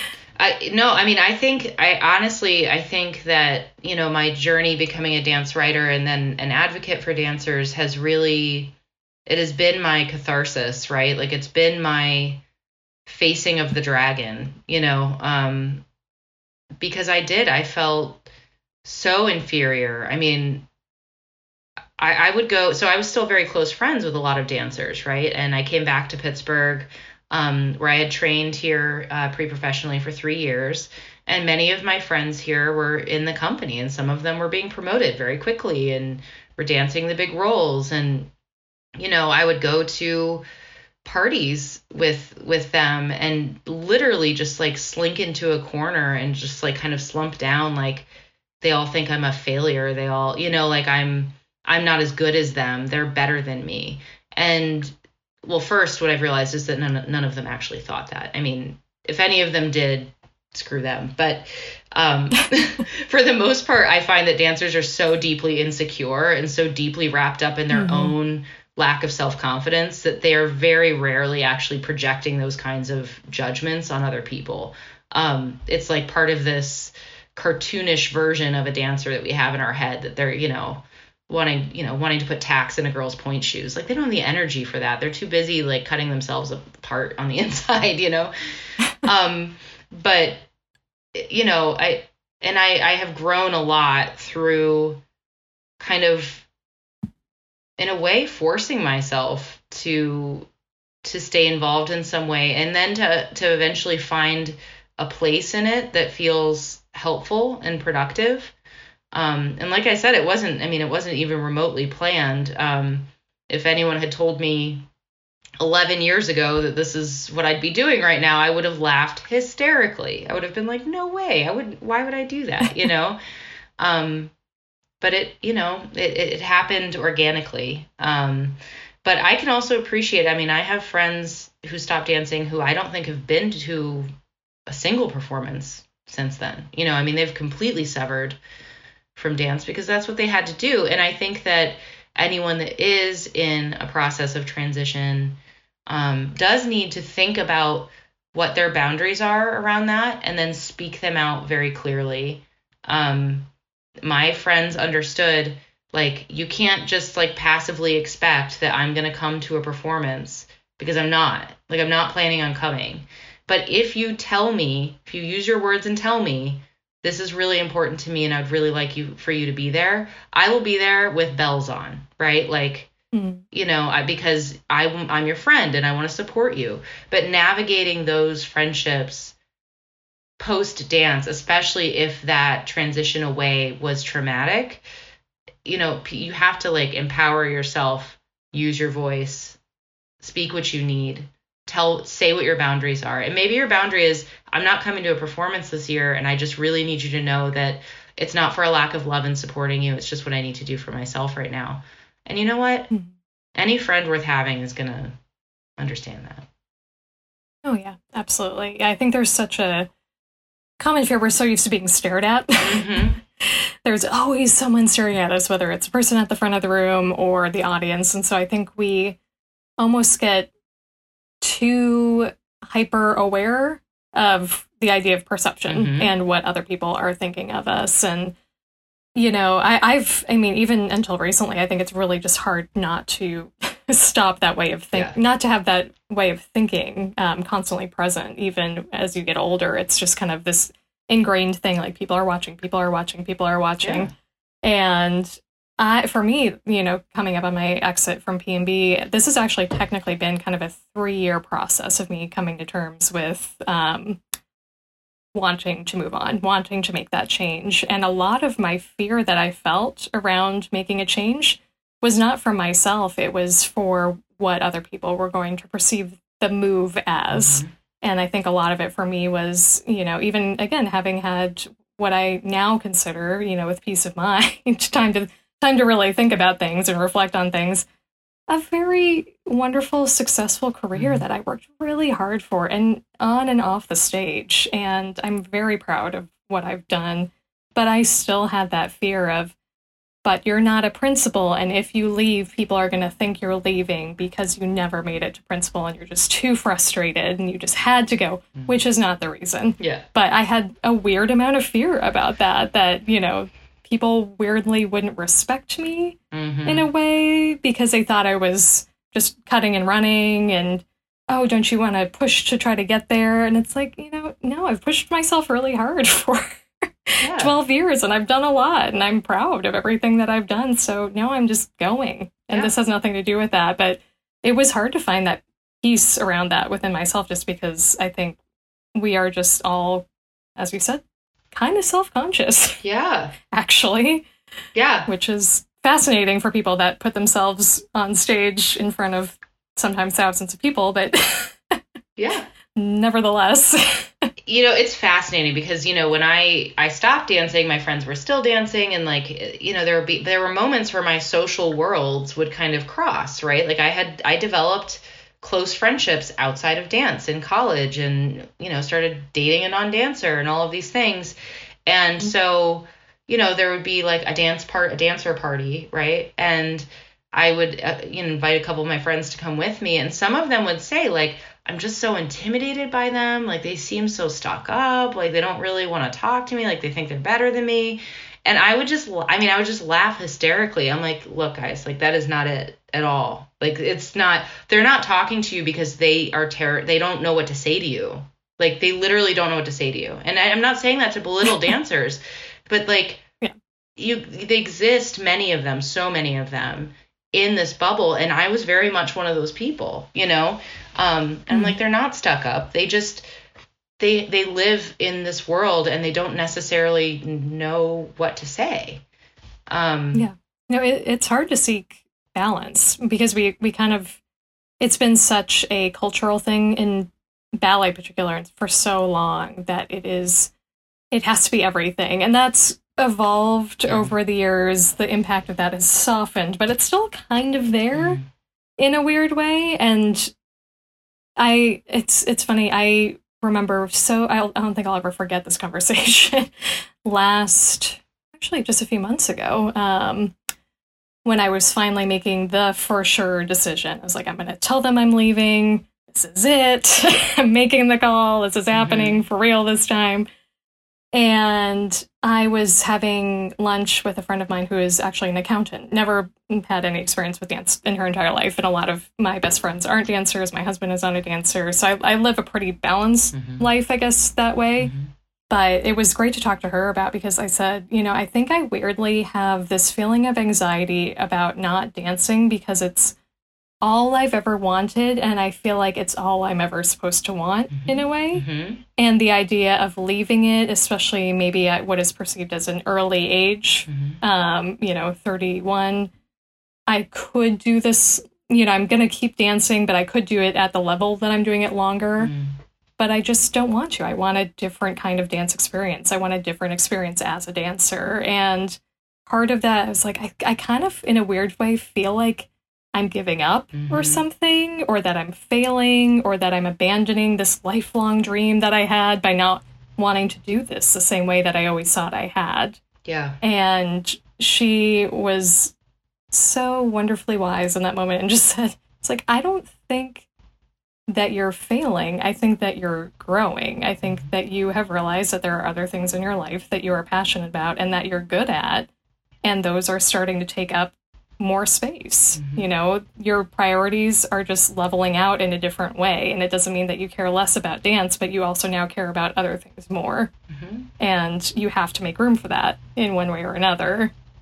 I no, I mean, I think, I honestly, I think that, you know, my journey becoming a dance writer and then an advocate for dancers has really, it has been my catharsis, right? Like, it's been my facing of the dragon, you know, um, because I did, I felt so inferior. I mean, I, I would go, so I was still very close friends with a lot of dancers, right? And I came back to Pittsburgh, Um, where I had trained here uh, pre-professionally for three years. And many of my friends here were in the company, and some of them were being promoted very quickly and were dancing the big roles. And, you know, I would go to parties with with them and literally just like slink into a corner and just like kind of slump down, like they all think I'm a failure. They all, you know, like I'm I'm not as good as them. They're better than me. And well, first, what I've realized is that none, none of them actually thought that. I mean, if any of them did, screw them. But um, for the most part, I find that dancers are so deeply insecure and so deeply wrapped up in their mm-hmm. own lack of self-confidence that they are very rarely actually projecting those kinds of judgments on other people. Um, it's like part of this cartoonish version of a dancer that we have in our head, that they're, you know, wanting, you know, wanting to put tacks in a girl's point shoes. Like, they don't have the energy for that. They're too busy, like, cutting themselves apart on the inside, you know? um, but, you know, I, and I, I have grown a lot through kind of, in a way, forcing myself to, to stay involved in some way, and then to, to eventually find a place in it that feels helpful and productive. Um, and like I said, it wasn't, I mean, it wasn't even remotely planned. Um, if anyone had told me eleven years ago that this is what I'd be doing right now, I would have laughed hysterically. I would have been like, no way, I would, why would I do that? You know? um, but it, you know, it, it happened organically. Um, but I can also appreciate, I mean, I have friends who stopped dancing who I don't think have been to a single performance since then. You know, I mean, they've completely severed from dance because that's what they had to do. And I think that anyone that is in a process of transition um, does need to think about what their boundaries are around that and then speak them out very clearly. Um, my friends understood, like, you can't just like passively expect that I'm going to come to a performance, because I'm not. Like, I'm not planning on coming. But if you tell me, if you use your words and tell me, this is really important to me and I'd really like you for you to be there, I will be there with bells on, right? Like, mm. you know, I, because I, I'm your friend and I want to support you. But navigating those friendships post dance, especially if that transition away was traumatic, you know, you have to like empower yourself, use your voice, speak what you need, tell, say what your boundaries are. And maybe your boundary is, I'm not coming to a performance this year, and I just really need you to know that it's not for a lack of love and supporting you. It's just what I need to do for myself right now. And you know what? Mm-hmm. Any friend worth having is going to understand that. Oh, yeah, absolutely. I think there's such a common fear. We're so used to being stared at. Mm-hmm. There's always someone staring at us, whether it's a person at the front of the room or the audience. And so I think we almost get too hyper aware of the idea of perception mm-hmm. and what other people are thinking of us. And, you know, I, I've, I mean, even until recently, I think it's really just hard not to stop that way of think, yeah. not to have that way of thinking um, constantly present, even as you get older. It's just kind of this ingrained thing, like people are watching, people are watching, people are watching. Yeah. And I, for me, you know, coming up on my exit from P and B, this has actually technically been kind of a three-year process of me coming to terms with um, wanting to move on, wanting to make that change. And a lot of my fear that I felt around making a change was not for myself. It was for what other people were going to perceive the move as. Mm-hmm. And I think a lot of it for me was, you know, even, again, having had what I now consider, you know, with peace of mind, time to time to really think about things and reflect on things, a very wonderful, successful career mm-hmm. that I worked really hard for and on and off the stage. And I'm very proud of what I've done. But I still had that fear of, but you're not a principal. And if you leave, people are going to think you're leaving because you never made it to principal and you're just too frustrated and you just had to go, mm-hmm. which is not the reason. Yeah. But I had a weird amount of fear about that, that, you know, people weirdly wouldn't respect me mm-hmm. in a way because they thought I was just cutting and running and, oh, don't you want to push to try to get there? And it's like, you know, no, I've pushed myself really hard for yeah. twelve years and I've done a lot and I'm proud of everything that I've done. So now I'm just going. And yeah. this has nothing to do with that. But it was hard to find that peace around that within myself just because I think we are just all, as we said, kind of self-conscious. Yeah. Actually. Yeah. Which is fascinating for people that put themselves on stage in front of sometimes thousands of people, but yeah. Nevertheless. You know, it's fascinating because, you know, when I, I stopped dancing, my friends were still dancing and like, you know, there would be, there were moments where my social worlds would kind of cross, right? Like I had, I developed close friendships outside of dance in college and, you know, started dating a non-dancer and all of these things. And mm-hmm. so, you know, there would be like a dance part, a dancer party, right? And I would, uh, you know, invite a couple of my friends to come with me. And some of them would say like, I'm just so intimidated by them. Like they seem so stuck up. Like they don't really want to talk to me. Like they think they're better than me. And I would just, I mean, I would just laugh hysterically. I'm like, look, guys, like that is not it at all. Like it's not, they're not talking to you because they are terror. They don't know what to say to you. Like they literally don't know what to say to you. And I, I'm not saying that to belittle dancers, but like yeah. you, they exist, many of them, so many of them in this bubble. And I was very much one of those people, you know? Um, and mm-hmm. I'm like, they're not stuck up. They just, they, they live in this world and they don't necessarily know what to say. Um, yeah, no, it, it's hard to seek balance because we, we kind of, it's been such a cultural thing in ballet particular for so long that it is, it has to be everything. And that's evolved yeah. over the years. The impact of that has softened, but it's still kind of there mm. in a weird way. And I, it's, it's funny. I remember so, I I don't think I'll ever forget this conversation last, actually just a few months ago, um, when I was finally making the for sure decision. I was like, I'm going to tell them I'm leaving. This is it. I'm making the call. This is happening mm-hmm. for real this time. And I was having lunch with a friend of mine who is actually an accountant, never had any experience with dance in her entire life. And a lot of my best friends aren't dancers. My husband is not a dancer. So I, I live a pretty balanced mm-hmm. life, I guess, that way. Mm-hmm. But it was great to talk to her about because I said, you know, I think I weirdly have this feeling of anxiety about not dancing because it's all I've ever wanted, and I feel like it's all I'm ever supposed to want mm-hmm. in a way. Mm-hmm. And the idea of leaving it, especially maybe at what is perceived as an early age, mm-hmm. um, you know, thirty-one, I could do this, you know, I'm going to keep dancing, but I could do it at the level that I'm doing it longer. Mm-hmm. But I just don't want to. I want a different kind of dance experience. I want a different experience as a dancer. And part of that, I was like, I, I kind of, in a weird way, feel like I'm giving up mm-hmm. or something, or that I'm failing, or that I'm abandoning this lifelong dream that I had by not wanting to do this the same way that I always thought I had. Yeah. And she was so wonderfully wise in that moment and just said, it's like, I don't think that you're failing. I think that you're growing. I think that you have realized that there are other things in your life that you are passionate about and that you're good at. And those are starting to take up more space. Mm-hmm. You know, your priorities are just leveling out in a different way. And it doesn't mean that you care less about dance, but you also now care about other things more. Mm-hmm. And you have to make room for that in one way or another.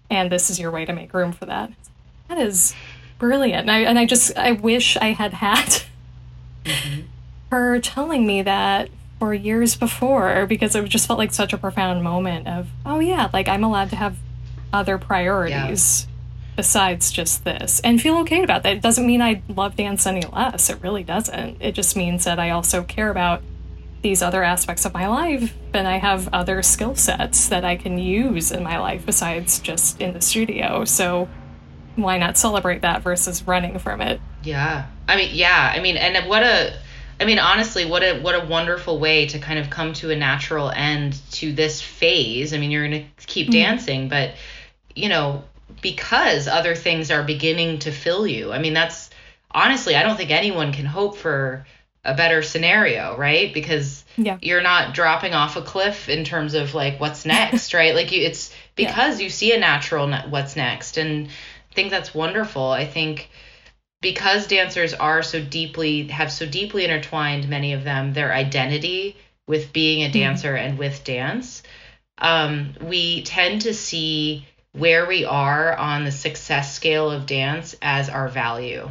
and this is your way to make room for that. That is brilliant. And I, and I just, I wish I had had mm-hmm. her telling me that for years before, because it just felt like such a profound moment of, oh yeah, like I'm allowed to have other priorities yeah. besides just this, and feel okay about that. It doesn't mean I love dance any less. It really doesn't. It just means that I also care about these other aspects of my life, and I have other skill sets that I can use in my life besides just in the studio. So why not celebrate that versus running from it? Yeah. I mean, yeah. I mean, and what a, I mean, honestly, what a, what a wonderful way to kind of come to a natural end to this phase. I mean, you're going to keep mm-hmm. dancing, but, you know, because other things are beginning to fill you. I mean, that's honestly, I don't think anyone can hope for a better scenario, right? Because yeah. you're not dropping off a cliff in terms of like what's next, right? Like you, it's because yeah. you see a natural ne- what's next. And I think that's wonderful. I think because dancers are so deeply, have so deeply intertwined, many of them, their identity with being a dancer mm-hmm. and with dance, um, we tend to see where we are on the success scale of dance as our value.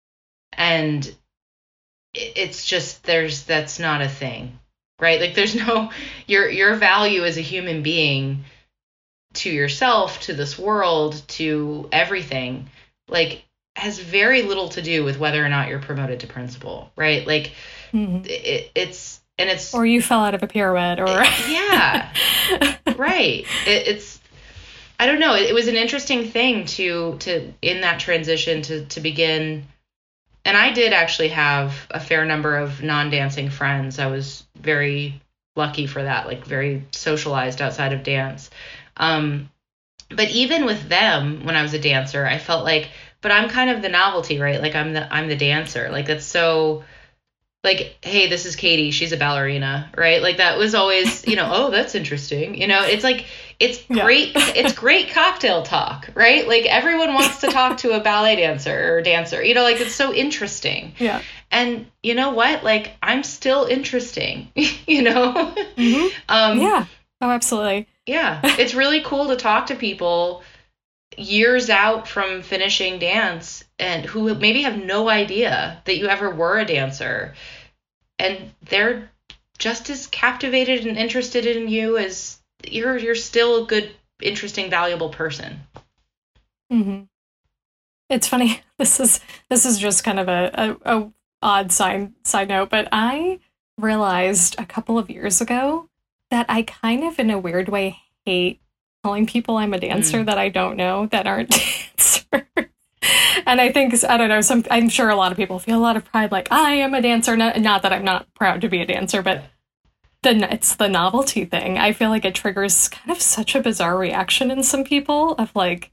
And it's just, there's, that's not a thing, right? Like there's no, your, your value as a human being to yourself, to this world, to everything, like has very little to do with whether or not you're promoted to principal, right? Like mm-hmm. it, it's, and it's, or you fell out of a pirouette or it, yeah, right. It, it's, I don't know. It, it was an interesting thing to, to, in that transition to, to begin. And I did actually have a fair number of non-dancing friends. I was very lucky for that, like very socialized outside of dance. Um, but even with them, when I was a dancer, I felt like, but I'm kind of the novelty, right? Like I'm the, I'm the dancer. Like it's so like, hey, this is Katie. She's a ballerina, right? Like that was always, you know, oh, that's interesting. You know, it's like, it's great. Yeah. It's great cocktail talk, right? Like everyone wants to talk to a ballet dancer or dancer, you know, like it's so interesting. Yeah. And you know what? Like I'm still interesting, you know? Mm-hmm. Um, yeah. Oh, absolutely. Yeah. It's really cool to talk to people years out from finishing dance and who maybe have no idea that you ever were a dancer, and they're just as captivated and interested in you as you're you're still a good, interesting, valuable person. Mm-hmm. It's funny. This is this is just kind of a, a, a odd side side note, but I realized a couple of years ago that I kind of, in a weird way, hate telling people I'm a dancer mm. that I don't know that aren't dancers. And I think, I don't know, some I'm sure a lot of people feel a lot of pride, like, I am a dancer. Not, not that I'm not proud to be a dancer, but the it's the novelty thing. I feel like it triggers kind of such a bizarre reaction in some people of like,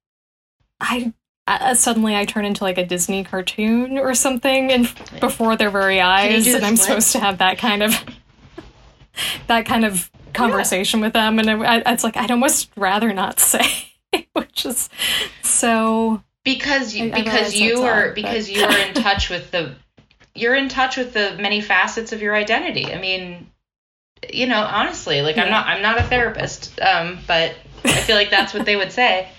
I uh, suddenly I turn into like a Disney cartoon or something and before their very eyes, and I'm supposed to have that kind of that kind of conversation yeah. with them, and it, it's like I'd almost rather not say, which is so because you, I, because I you are odd, because but. you are in touch with the you're in touch with the many facets of your identity. I mean, you know, honestly, like yeah. I'm not I'm not a therapist, um, but I feel like that's what they would say.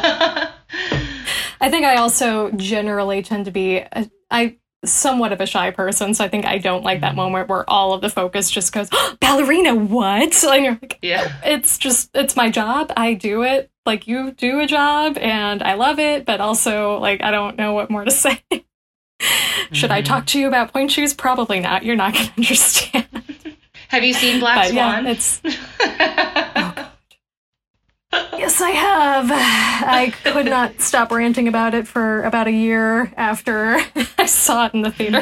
I think I also generally tend to be a, I somewhat of a shy person, so I think I don't like that moment where all of the focus just goes, oh, ballerina, what? And you're like, yeah, it's just, it's my job. I do it like you do a job, and I love it, but also, like, I don't know what more to say. Should mm-hmm. I talk to you about point shoes? Probably not. You're not going to understand. Have you seen Black but, Swan? Yeah, it's... oh, God. Yes, I have. I could not stop ranting about it for about a year after I saw it in the theater.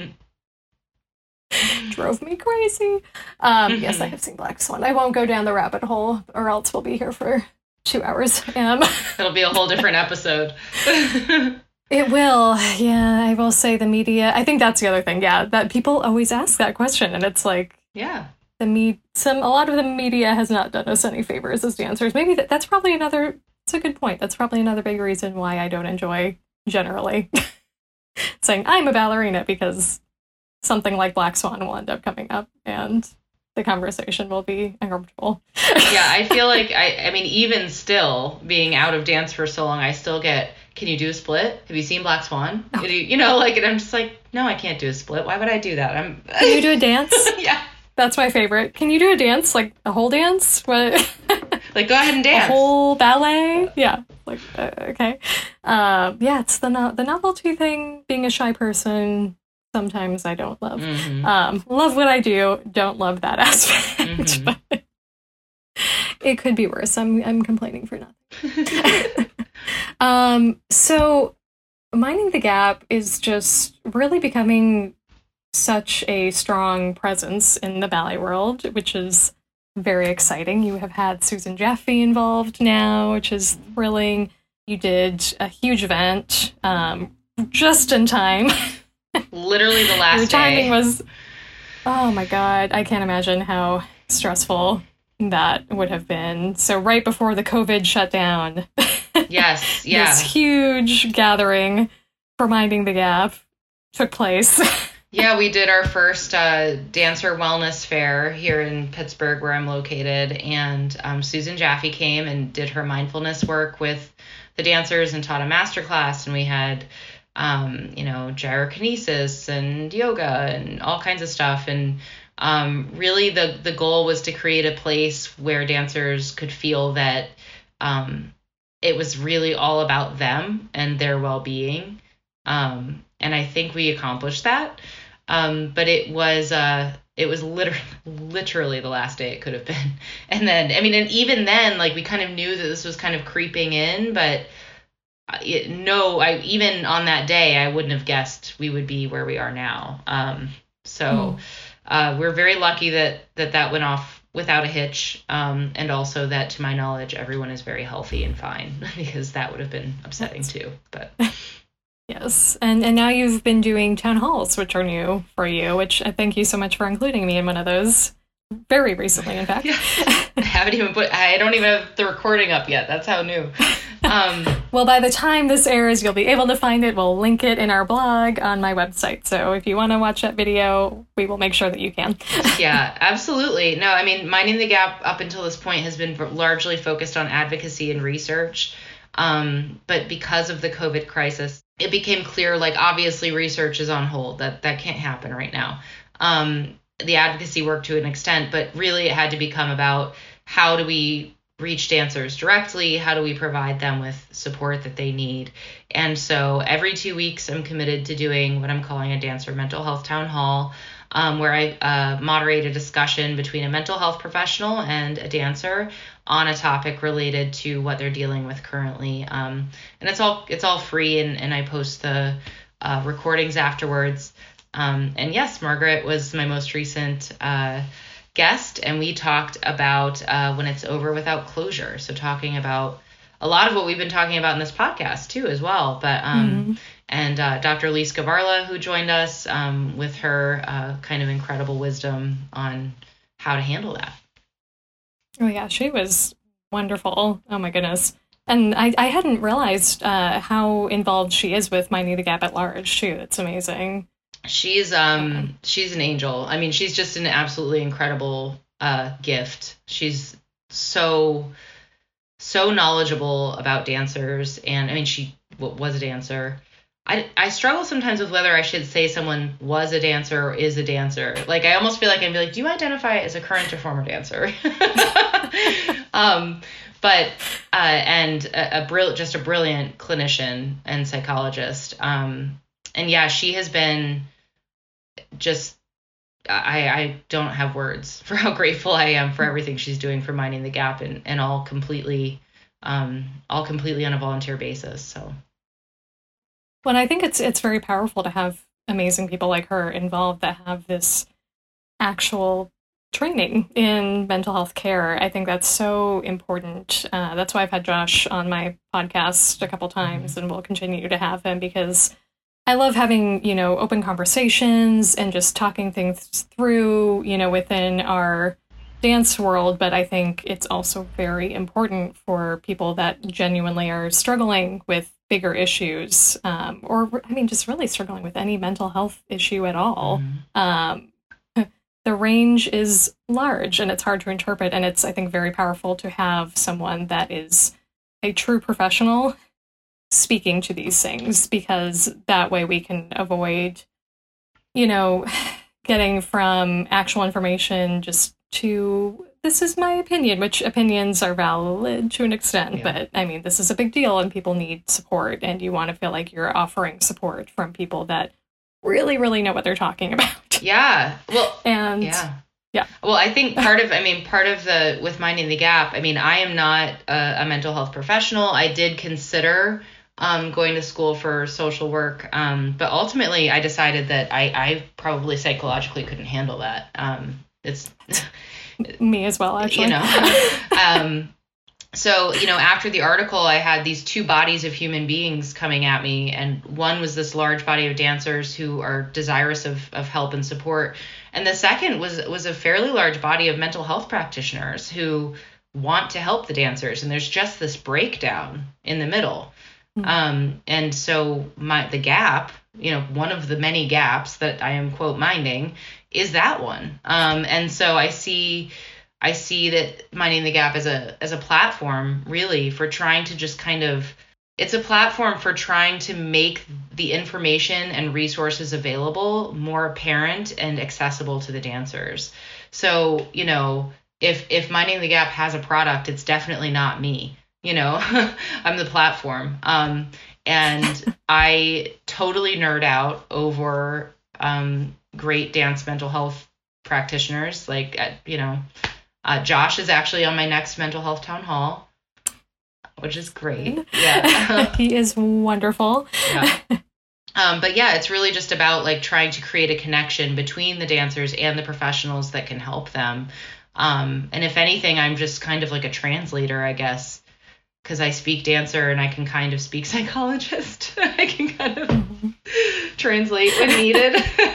Drove me crazy. Um, yes, I have seen Black Swan. I won't go down the rabbit hole, or else we'll be here for two hours. Um, It'll be a whole different episode. It will. Yeah, I will say the media. I think that's the other thing. Yeah, that people always ask that question, and it's like, yeah. The me some a lot of the media has not done us any favors as dancers. Maybe that, that's probably another. It's a good point. That's probably another big reason why I don't enjoy generally saying I'm a ballerina, because something like Black Swan will end up coming up, and the conversation will be uncomfortable. Yeah, I feel like, I, I mean, even still being out of dance for so long, I still get, can you do a split? Have you seen Black Swan? Oh. You, you know, like, and I'm just like, no, I can't do a split. Why would I do that? I'm. Can you do a dance? Yeah. That's my favorite. Can you do a dance? Like a whole dance? What? Like, go ahead and dance. A whole ballet? Yeah. Like, uh, okay. Uh, yeah, it's the no- the novelty thing, being a shy person. Sometimes I don't love. Mm-hmm. Um, love what I do. Don't love that aspect. Mm-hmm. But it could be worse. I'm I'm complaining for nothing. um. So, Minding the Gap is just really becoming such a strong presence in the ballet world, which is very exciting. You have had Susan Jaffe involved now, which is thrilling. You did a huge event um, just in time. Literally the last Your timing day. was, oh my God, I can't imagine how stressful that would have been. So right before the COVID shut down. Yes, yeah. This huge gathering for Minding the Gap took place. Yeah, we did our first uh, dancer wellness fair here in Pittsburgh, where I'm located, and um, Susan Jaffe came and did her mindfulness work with the dancers and taught a masterclass, and we had, um, you know, gyrokinesis and yoga and all kinds of stuff, and um, really the the goal was to create a place where dancers could feel that um, it was really all about them and their well-being, um, and I think we accomplished that. Um, but it was uh, it was literally literally the last day it could have been. And then, I mean, and even then, like, we kind of knew that this was kind of creeping in, but it, no, I even on that day, I wouldn't have guessed we would be where we are now. Um, so mm. uh, we're very lucky that, that that went off without a hitch, um, and also that, to my knowledge, everyone is very healthy and fine, because that would have been upsetting too. But. Yes, and and now you've been doing town halls, which are new for you, which I thank you so much for including me in one of those very recently, in fact. Yeah. I haven't even put, I don't even have the recording up yet. That's how new. Um, well, by the time this airs, you'll be able to find it. We'll link it in our blog on my website. So if you want to watch that video, we will make sure that you can. Yeah, absolutely. No, I mean, Minding the Gap up until this point has been largely focused on advocacy and research. Um, but because of the COVID crisis, it became clear, like, obviously research is on hold. That that can't happen right now. Um, the advocacy work to an extent, but really it had to become about how do we reach dancers directly? How do we provide them with support that they need? And so every two weeks, I'm committed to doing what I'm calling a dancer mental health town hall, um, where I uh, moderate a discussion between a mental health professional and a dancer on a topic related to what they're dealing with currently. Um, and it's all it's all free, and, and I post the uh, recordings afterwards. Um, and yes, Margaret was my most recent uh, guest, and we talked about uh, when it's over without closure. So talking about a lot of what we've been talking about in this podcast too, as well. But um, mm-hmm. and uh, Doctor Elise Gavarla, who joined us um, with her uh, kind of incredible wisdom on how to handle that. Oh, yeah, she was wonderful. Oh, my goodness. And I, I hadn't realized uh, how involved she is with Minding the Gap at large, too. It's amazing. She's um yeah. she's an angel. I mean, she's just an absolutely incredible uh, gift. She's so, so knowledgeable about dancers. And, I mean, she w- was a dancer. I, I struggle sometimes with whether I should say someone was a dancer or is a dancer. Like, I almost feel like I'd be like, do you identify as a current or former dancer? um, but, uh, and a, a brill- just a brilliant clinician and psychologist. Um, and yeah, she has been just, I, I don't have words for how grateful I am for everything she's doing for Minding the Gap, and, and all completely, um, all completely on a volunteer basis. So. Well, I think it's it's very powerful to have amazing people like her involved that have this actual training in mental health care. I think that's so important. Uh, that's why I've had Josh on my podcast a couple times, and we'll continue to have him, because I love having, you know, open conversations and just talking things through, you know, within our dance world. But I think it's also very important for people that genuinely are struggling with bigger issues, um, or, I mean, just really struggling with any mental health issue at all. Mm-hmm. Um, the range is large and it's hard to interpret. And it's, I think, very powerful to have someone that is a true professional speaking to these things, because that way we can avoid, you know, getting from actual information just to, this is my opinion, which opinions are valid to an extent, yeah. But I mean, this is a big deal and people need support, and you want to feel like you're offering support from people that really, really know what they're talking about. Yeah. Well, and yeah. Yeah. Well, I think part of, I mean, part of the, with Minding the Gap, I mean, I am not a, a mental health professional. I did consider um, going to school for social work. Um, but ultimately I decided that I, I probably psychologically couldn't handle that. Um, it's me as well, actually. You know, um, so, you know, after the article, I had these two bodies of human beings coming at me. And one was this large body of dancers who are desirous of, of help and support. And the second was was a fairly large body of mental health practitioners who want to help the dancers. And there's just this breakdown in the middle. Mm-hmm. Um, and so my the gap, you know, one of the many gaps that I am, quote, minding is that one. Um, and so I see I see that Minding the Gap as a as a platform, really, for trying to just kind of, it's a platform for trying to make the information and resources available more apparent and accessible to the dancers. So, you know, if if Minding the Gap has a product, it's definitely not me. You know, I'm the platform. Um, and I totally nerd out over um, great dance mental health practitioners. Like, uh, you know, uh, Josh is actually on my next mental health town hall, which is great. Yeah. He is wonderful. Yeah. Um, but yeah, it's really just about like trying to create a connection between the dancers and the professionals that can help them. Um, and if anything, I'm just kind of like a translator, I guess, because I speak dancer and I can kind of speak psychologist. I can kind of mm-hmm. translate when needed.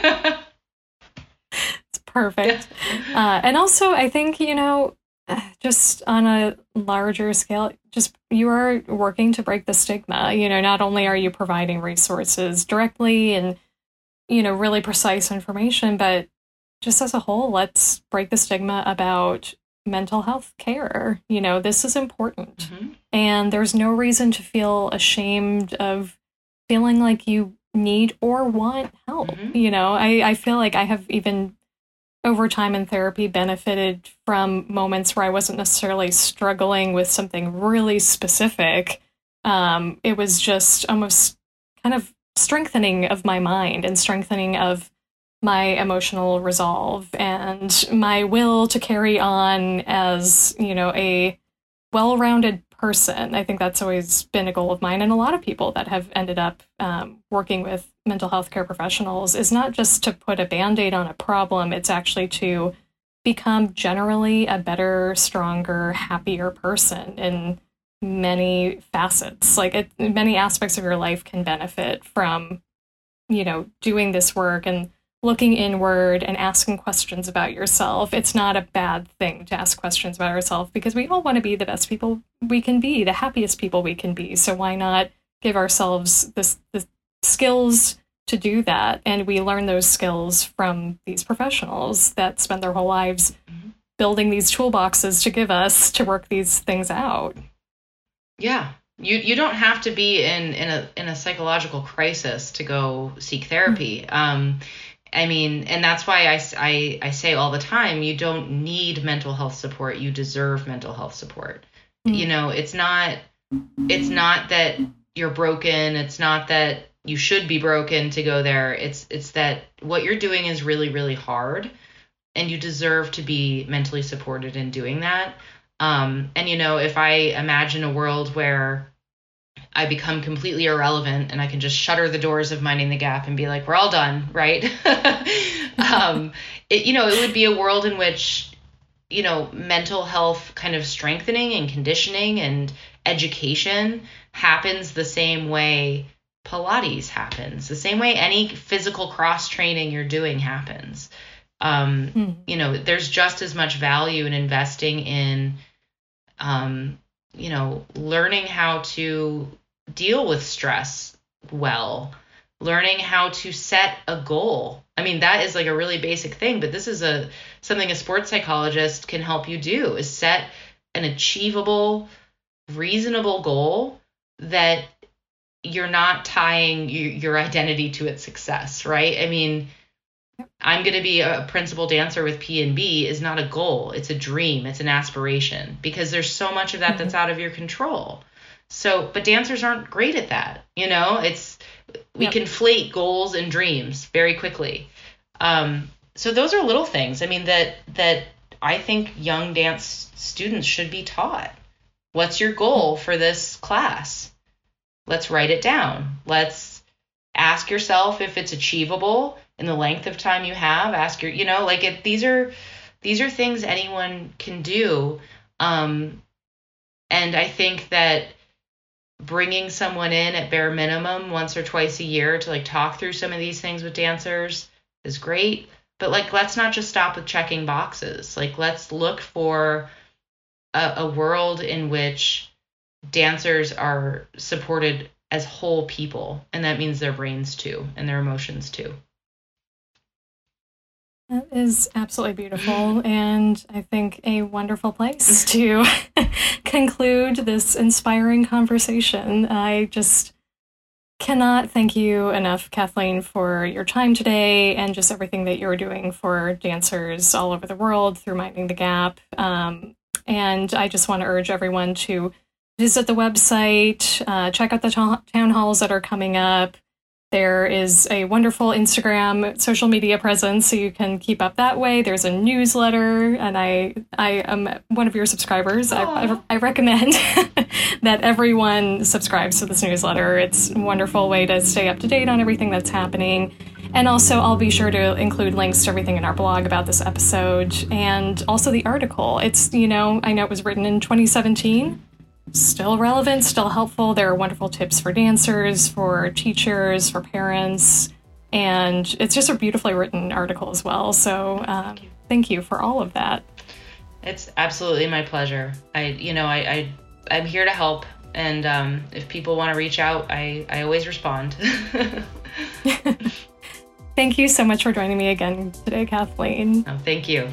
It's perfect. Uh, and also, I think, you know, just on a larger scale, just you are working to break the stigma. You know, not only are you providing resources directly and, you know, really precise information, but just as a whole, let's break the stigma about mental health care. You know, this is important. Mm-hmm. And there's no reason to feel ashamed of feeling like you need or want help. Mm-hmm. You know, I, I feel like I have even over time in therapy benefited from moments where I wasn't necessarily struggling with something really specific. Um, it was just almost kind of strengthening of my mind and strengthening of my emotional resolve and my will to carry on as, you know, a well-rounded person. I think that's always been a goal of mine, and a lot of people that have ended up um, working with mental health care professionals is not just to put a Band-Aid on a problem, it's actually to become generally a better, stronger, happier person in many facets. Like it, many aspects of your life can benefit from, you know, doing this work and looking inward and asking questions about yourself. It's not a bad thing to ask questions about ourselves, because we all want to be the best people we can be, the happiest people we can be. So why not give ourselves this, the skills to do that? And we learn those skills from these professionals that spend their whole lives mm-hmm. building these toolboxes to give us to work these things out. Yeah. You you don't have to be in, in a in a psychological crisis to go seek therapy. Mm-hmm. Um, I mean, and that's why I, I, I say all the time, you don't need mental health support. You deserve mental health support. Mm-hmm. You know, it's not, it's not that you're broken. It's not that you should be broken to go there. It's, it's that what you're doing is really, really hard, and you deserve to be mentally supported in doing that. Um, and, you know, if I imagine a world where I become completely irrelevant and I can just shutter the doors of Minding the Gap and be like, we're all done, right? um, it, you know, it would be a world in which, you know, mental health kind of strengthening and conditioning and education happens the same way Pilates happens, the same way any physical cross training you're doing happens. Um, mm. You know, there's just as much value in investing in, um, you know, learning how to deal with stress well, learning how to set a goal. I mean, that is like a really basic thing, but this is a something a sports psychologist can help you do, is set an achievable, reasonable goal that you're not tying your, your identity to its success, right? I mean, I'm going to be a principal dancer with P N B is not a goal. It's a dream. It's an aspiration, because there's so much of that that's out of your control. So, but dancers aren't great at that. You know, it's, we yep. conflate goals and dreams very quickly. Um, so those are little things. I mean, that, that I think young dance students should be taught. What's your goal for this class? Let's write it down. Let's ask yourself if it's achievable in the length of time you have. Ask your, you know, like if these are, these are things anyone can do. Um, and I think that bringing someone in at bare minimum once or twice a year to like talk through some of these things with dancers is great. But like, let's not just stop with checking boxes. Like, let's look for a, a world in which dancers are supported as whole people. And that means their brains too, and their emotions too. That is absolutely beautiful, and I think a wonderful place to conclude this inspiring conversation. I just cannot thank you enough, Kathleen, for your time today and just everything that you're doing for dancers all over the world through Minding the Gap. Um, and I just want to urge everyone to visit the website, uh, check out the ta- town halls that are coming up. There is a wonderful Instagram social media presence, so you can keep up that way. There's a newsletter, and I I am one of your subscribers. I, I, I recommend that everyone subscribes to this newsletter. It's a wonderful way to stay up to date on everything that's happening. And also, I'll be sure to include links to everything in our blog about this episode, and also the article. It's, you know, I know it was written in twenty seventeen. Still relevant, still helpful. There are wonderful tips for dancers, for teachers, for parents, and it's just a beautifully written article as well. So um, thank, you. thank you for all of that. It's absolutely my pleasure. I, you know, I, I I'm here to help, and um, if people want to reach out, I, I always respond. Thank you so much for joining me again today, Kathleen. Oh, thank you.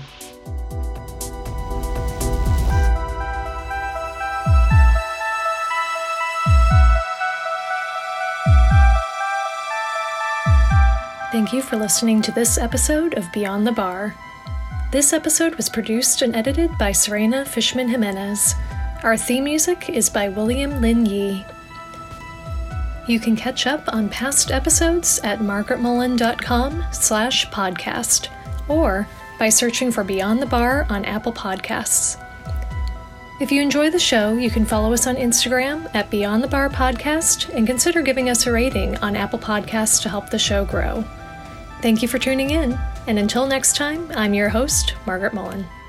Thank you for listening to this episode of Beyond the Bar. This episode was produced and edited by Serena Fishman Jimenez. Our theme music is by William Lin Yi. You can catch up on past episodes at margaretmullen.com slash podcast or by searching for Beyond the Bar on Apple Podcasts. If you enjoy the show, you can follow us on Instagram at Beyond the Bar Podcast and consider giving us a rating on Apple Podcasts to help the show grow. Thank you for tuning in, and until next time, I'm your host, Margaret Mullen.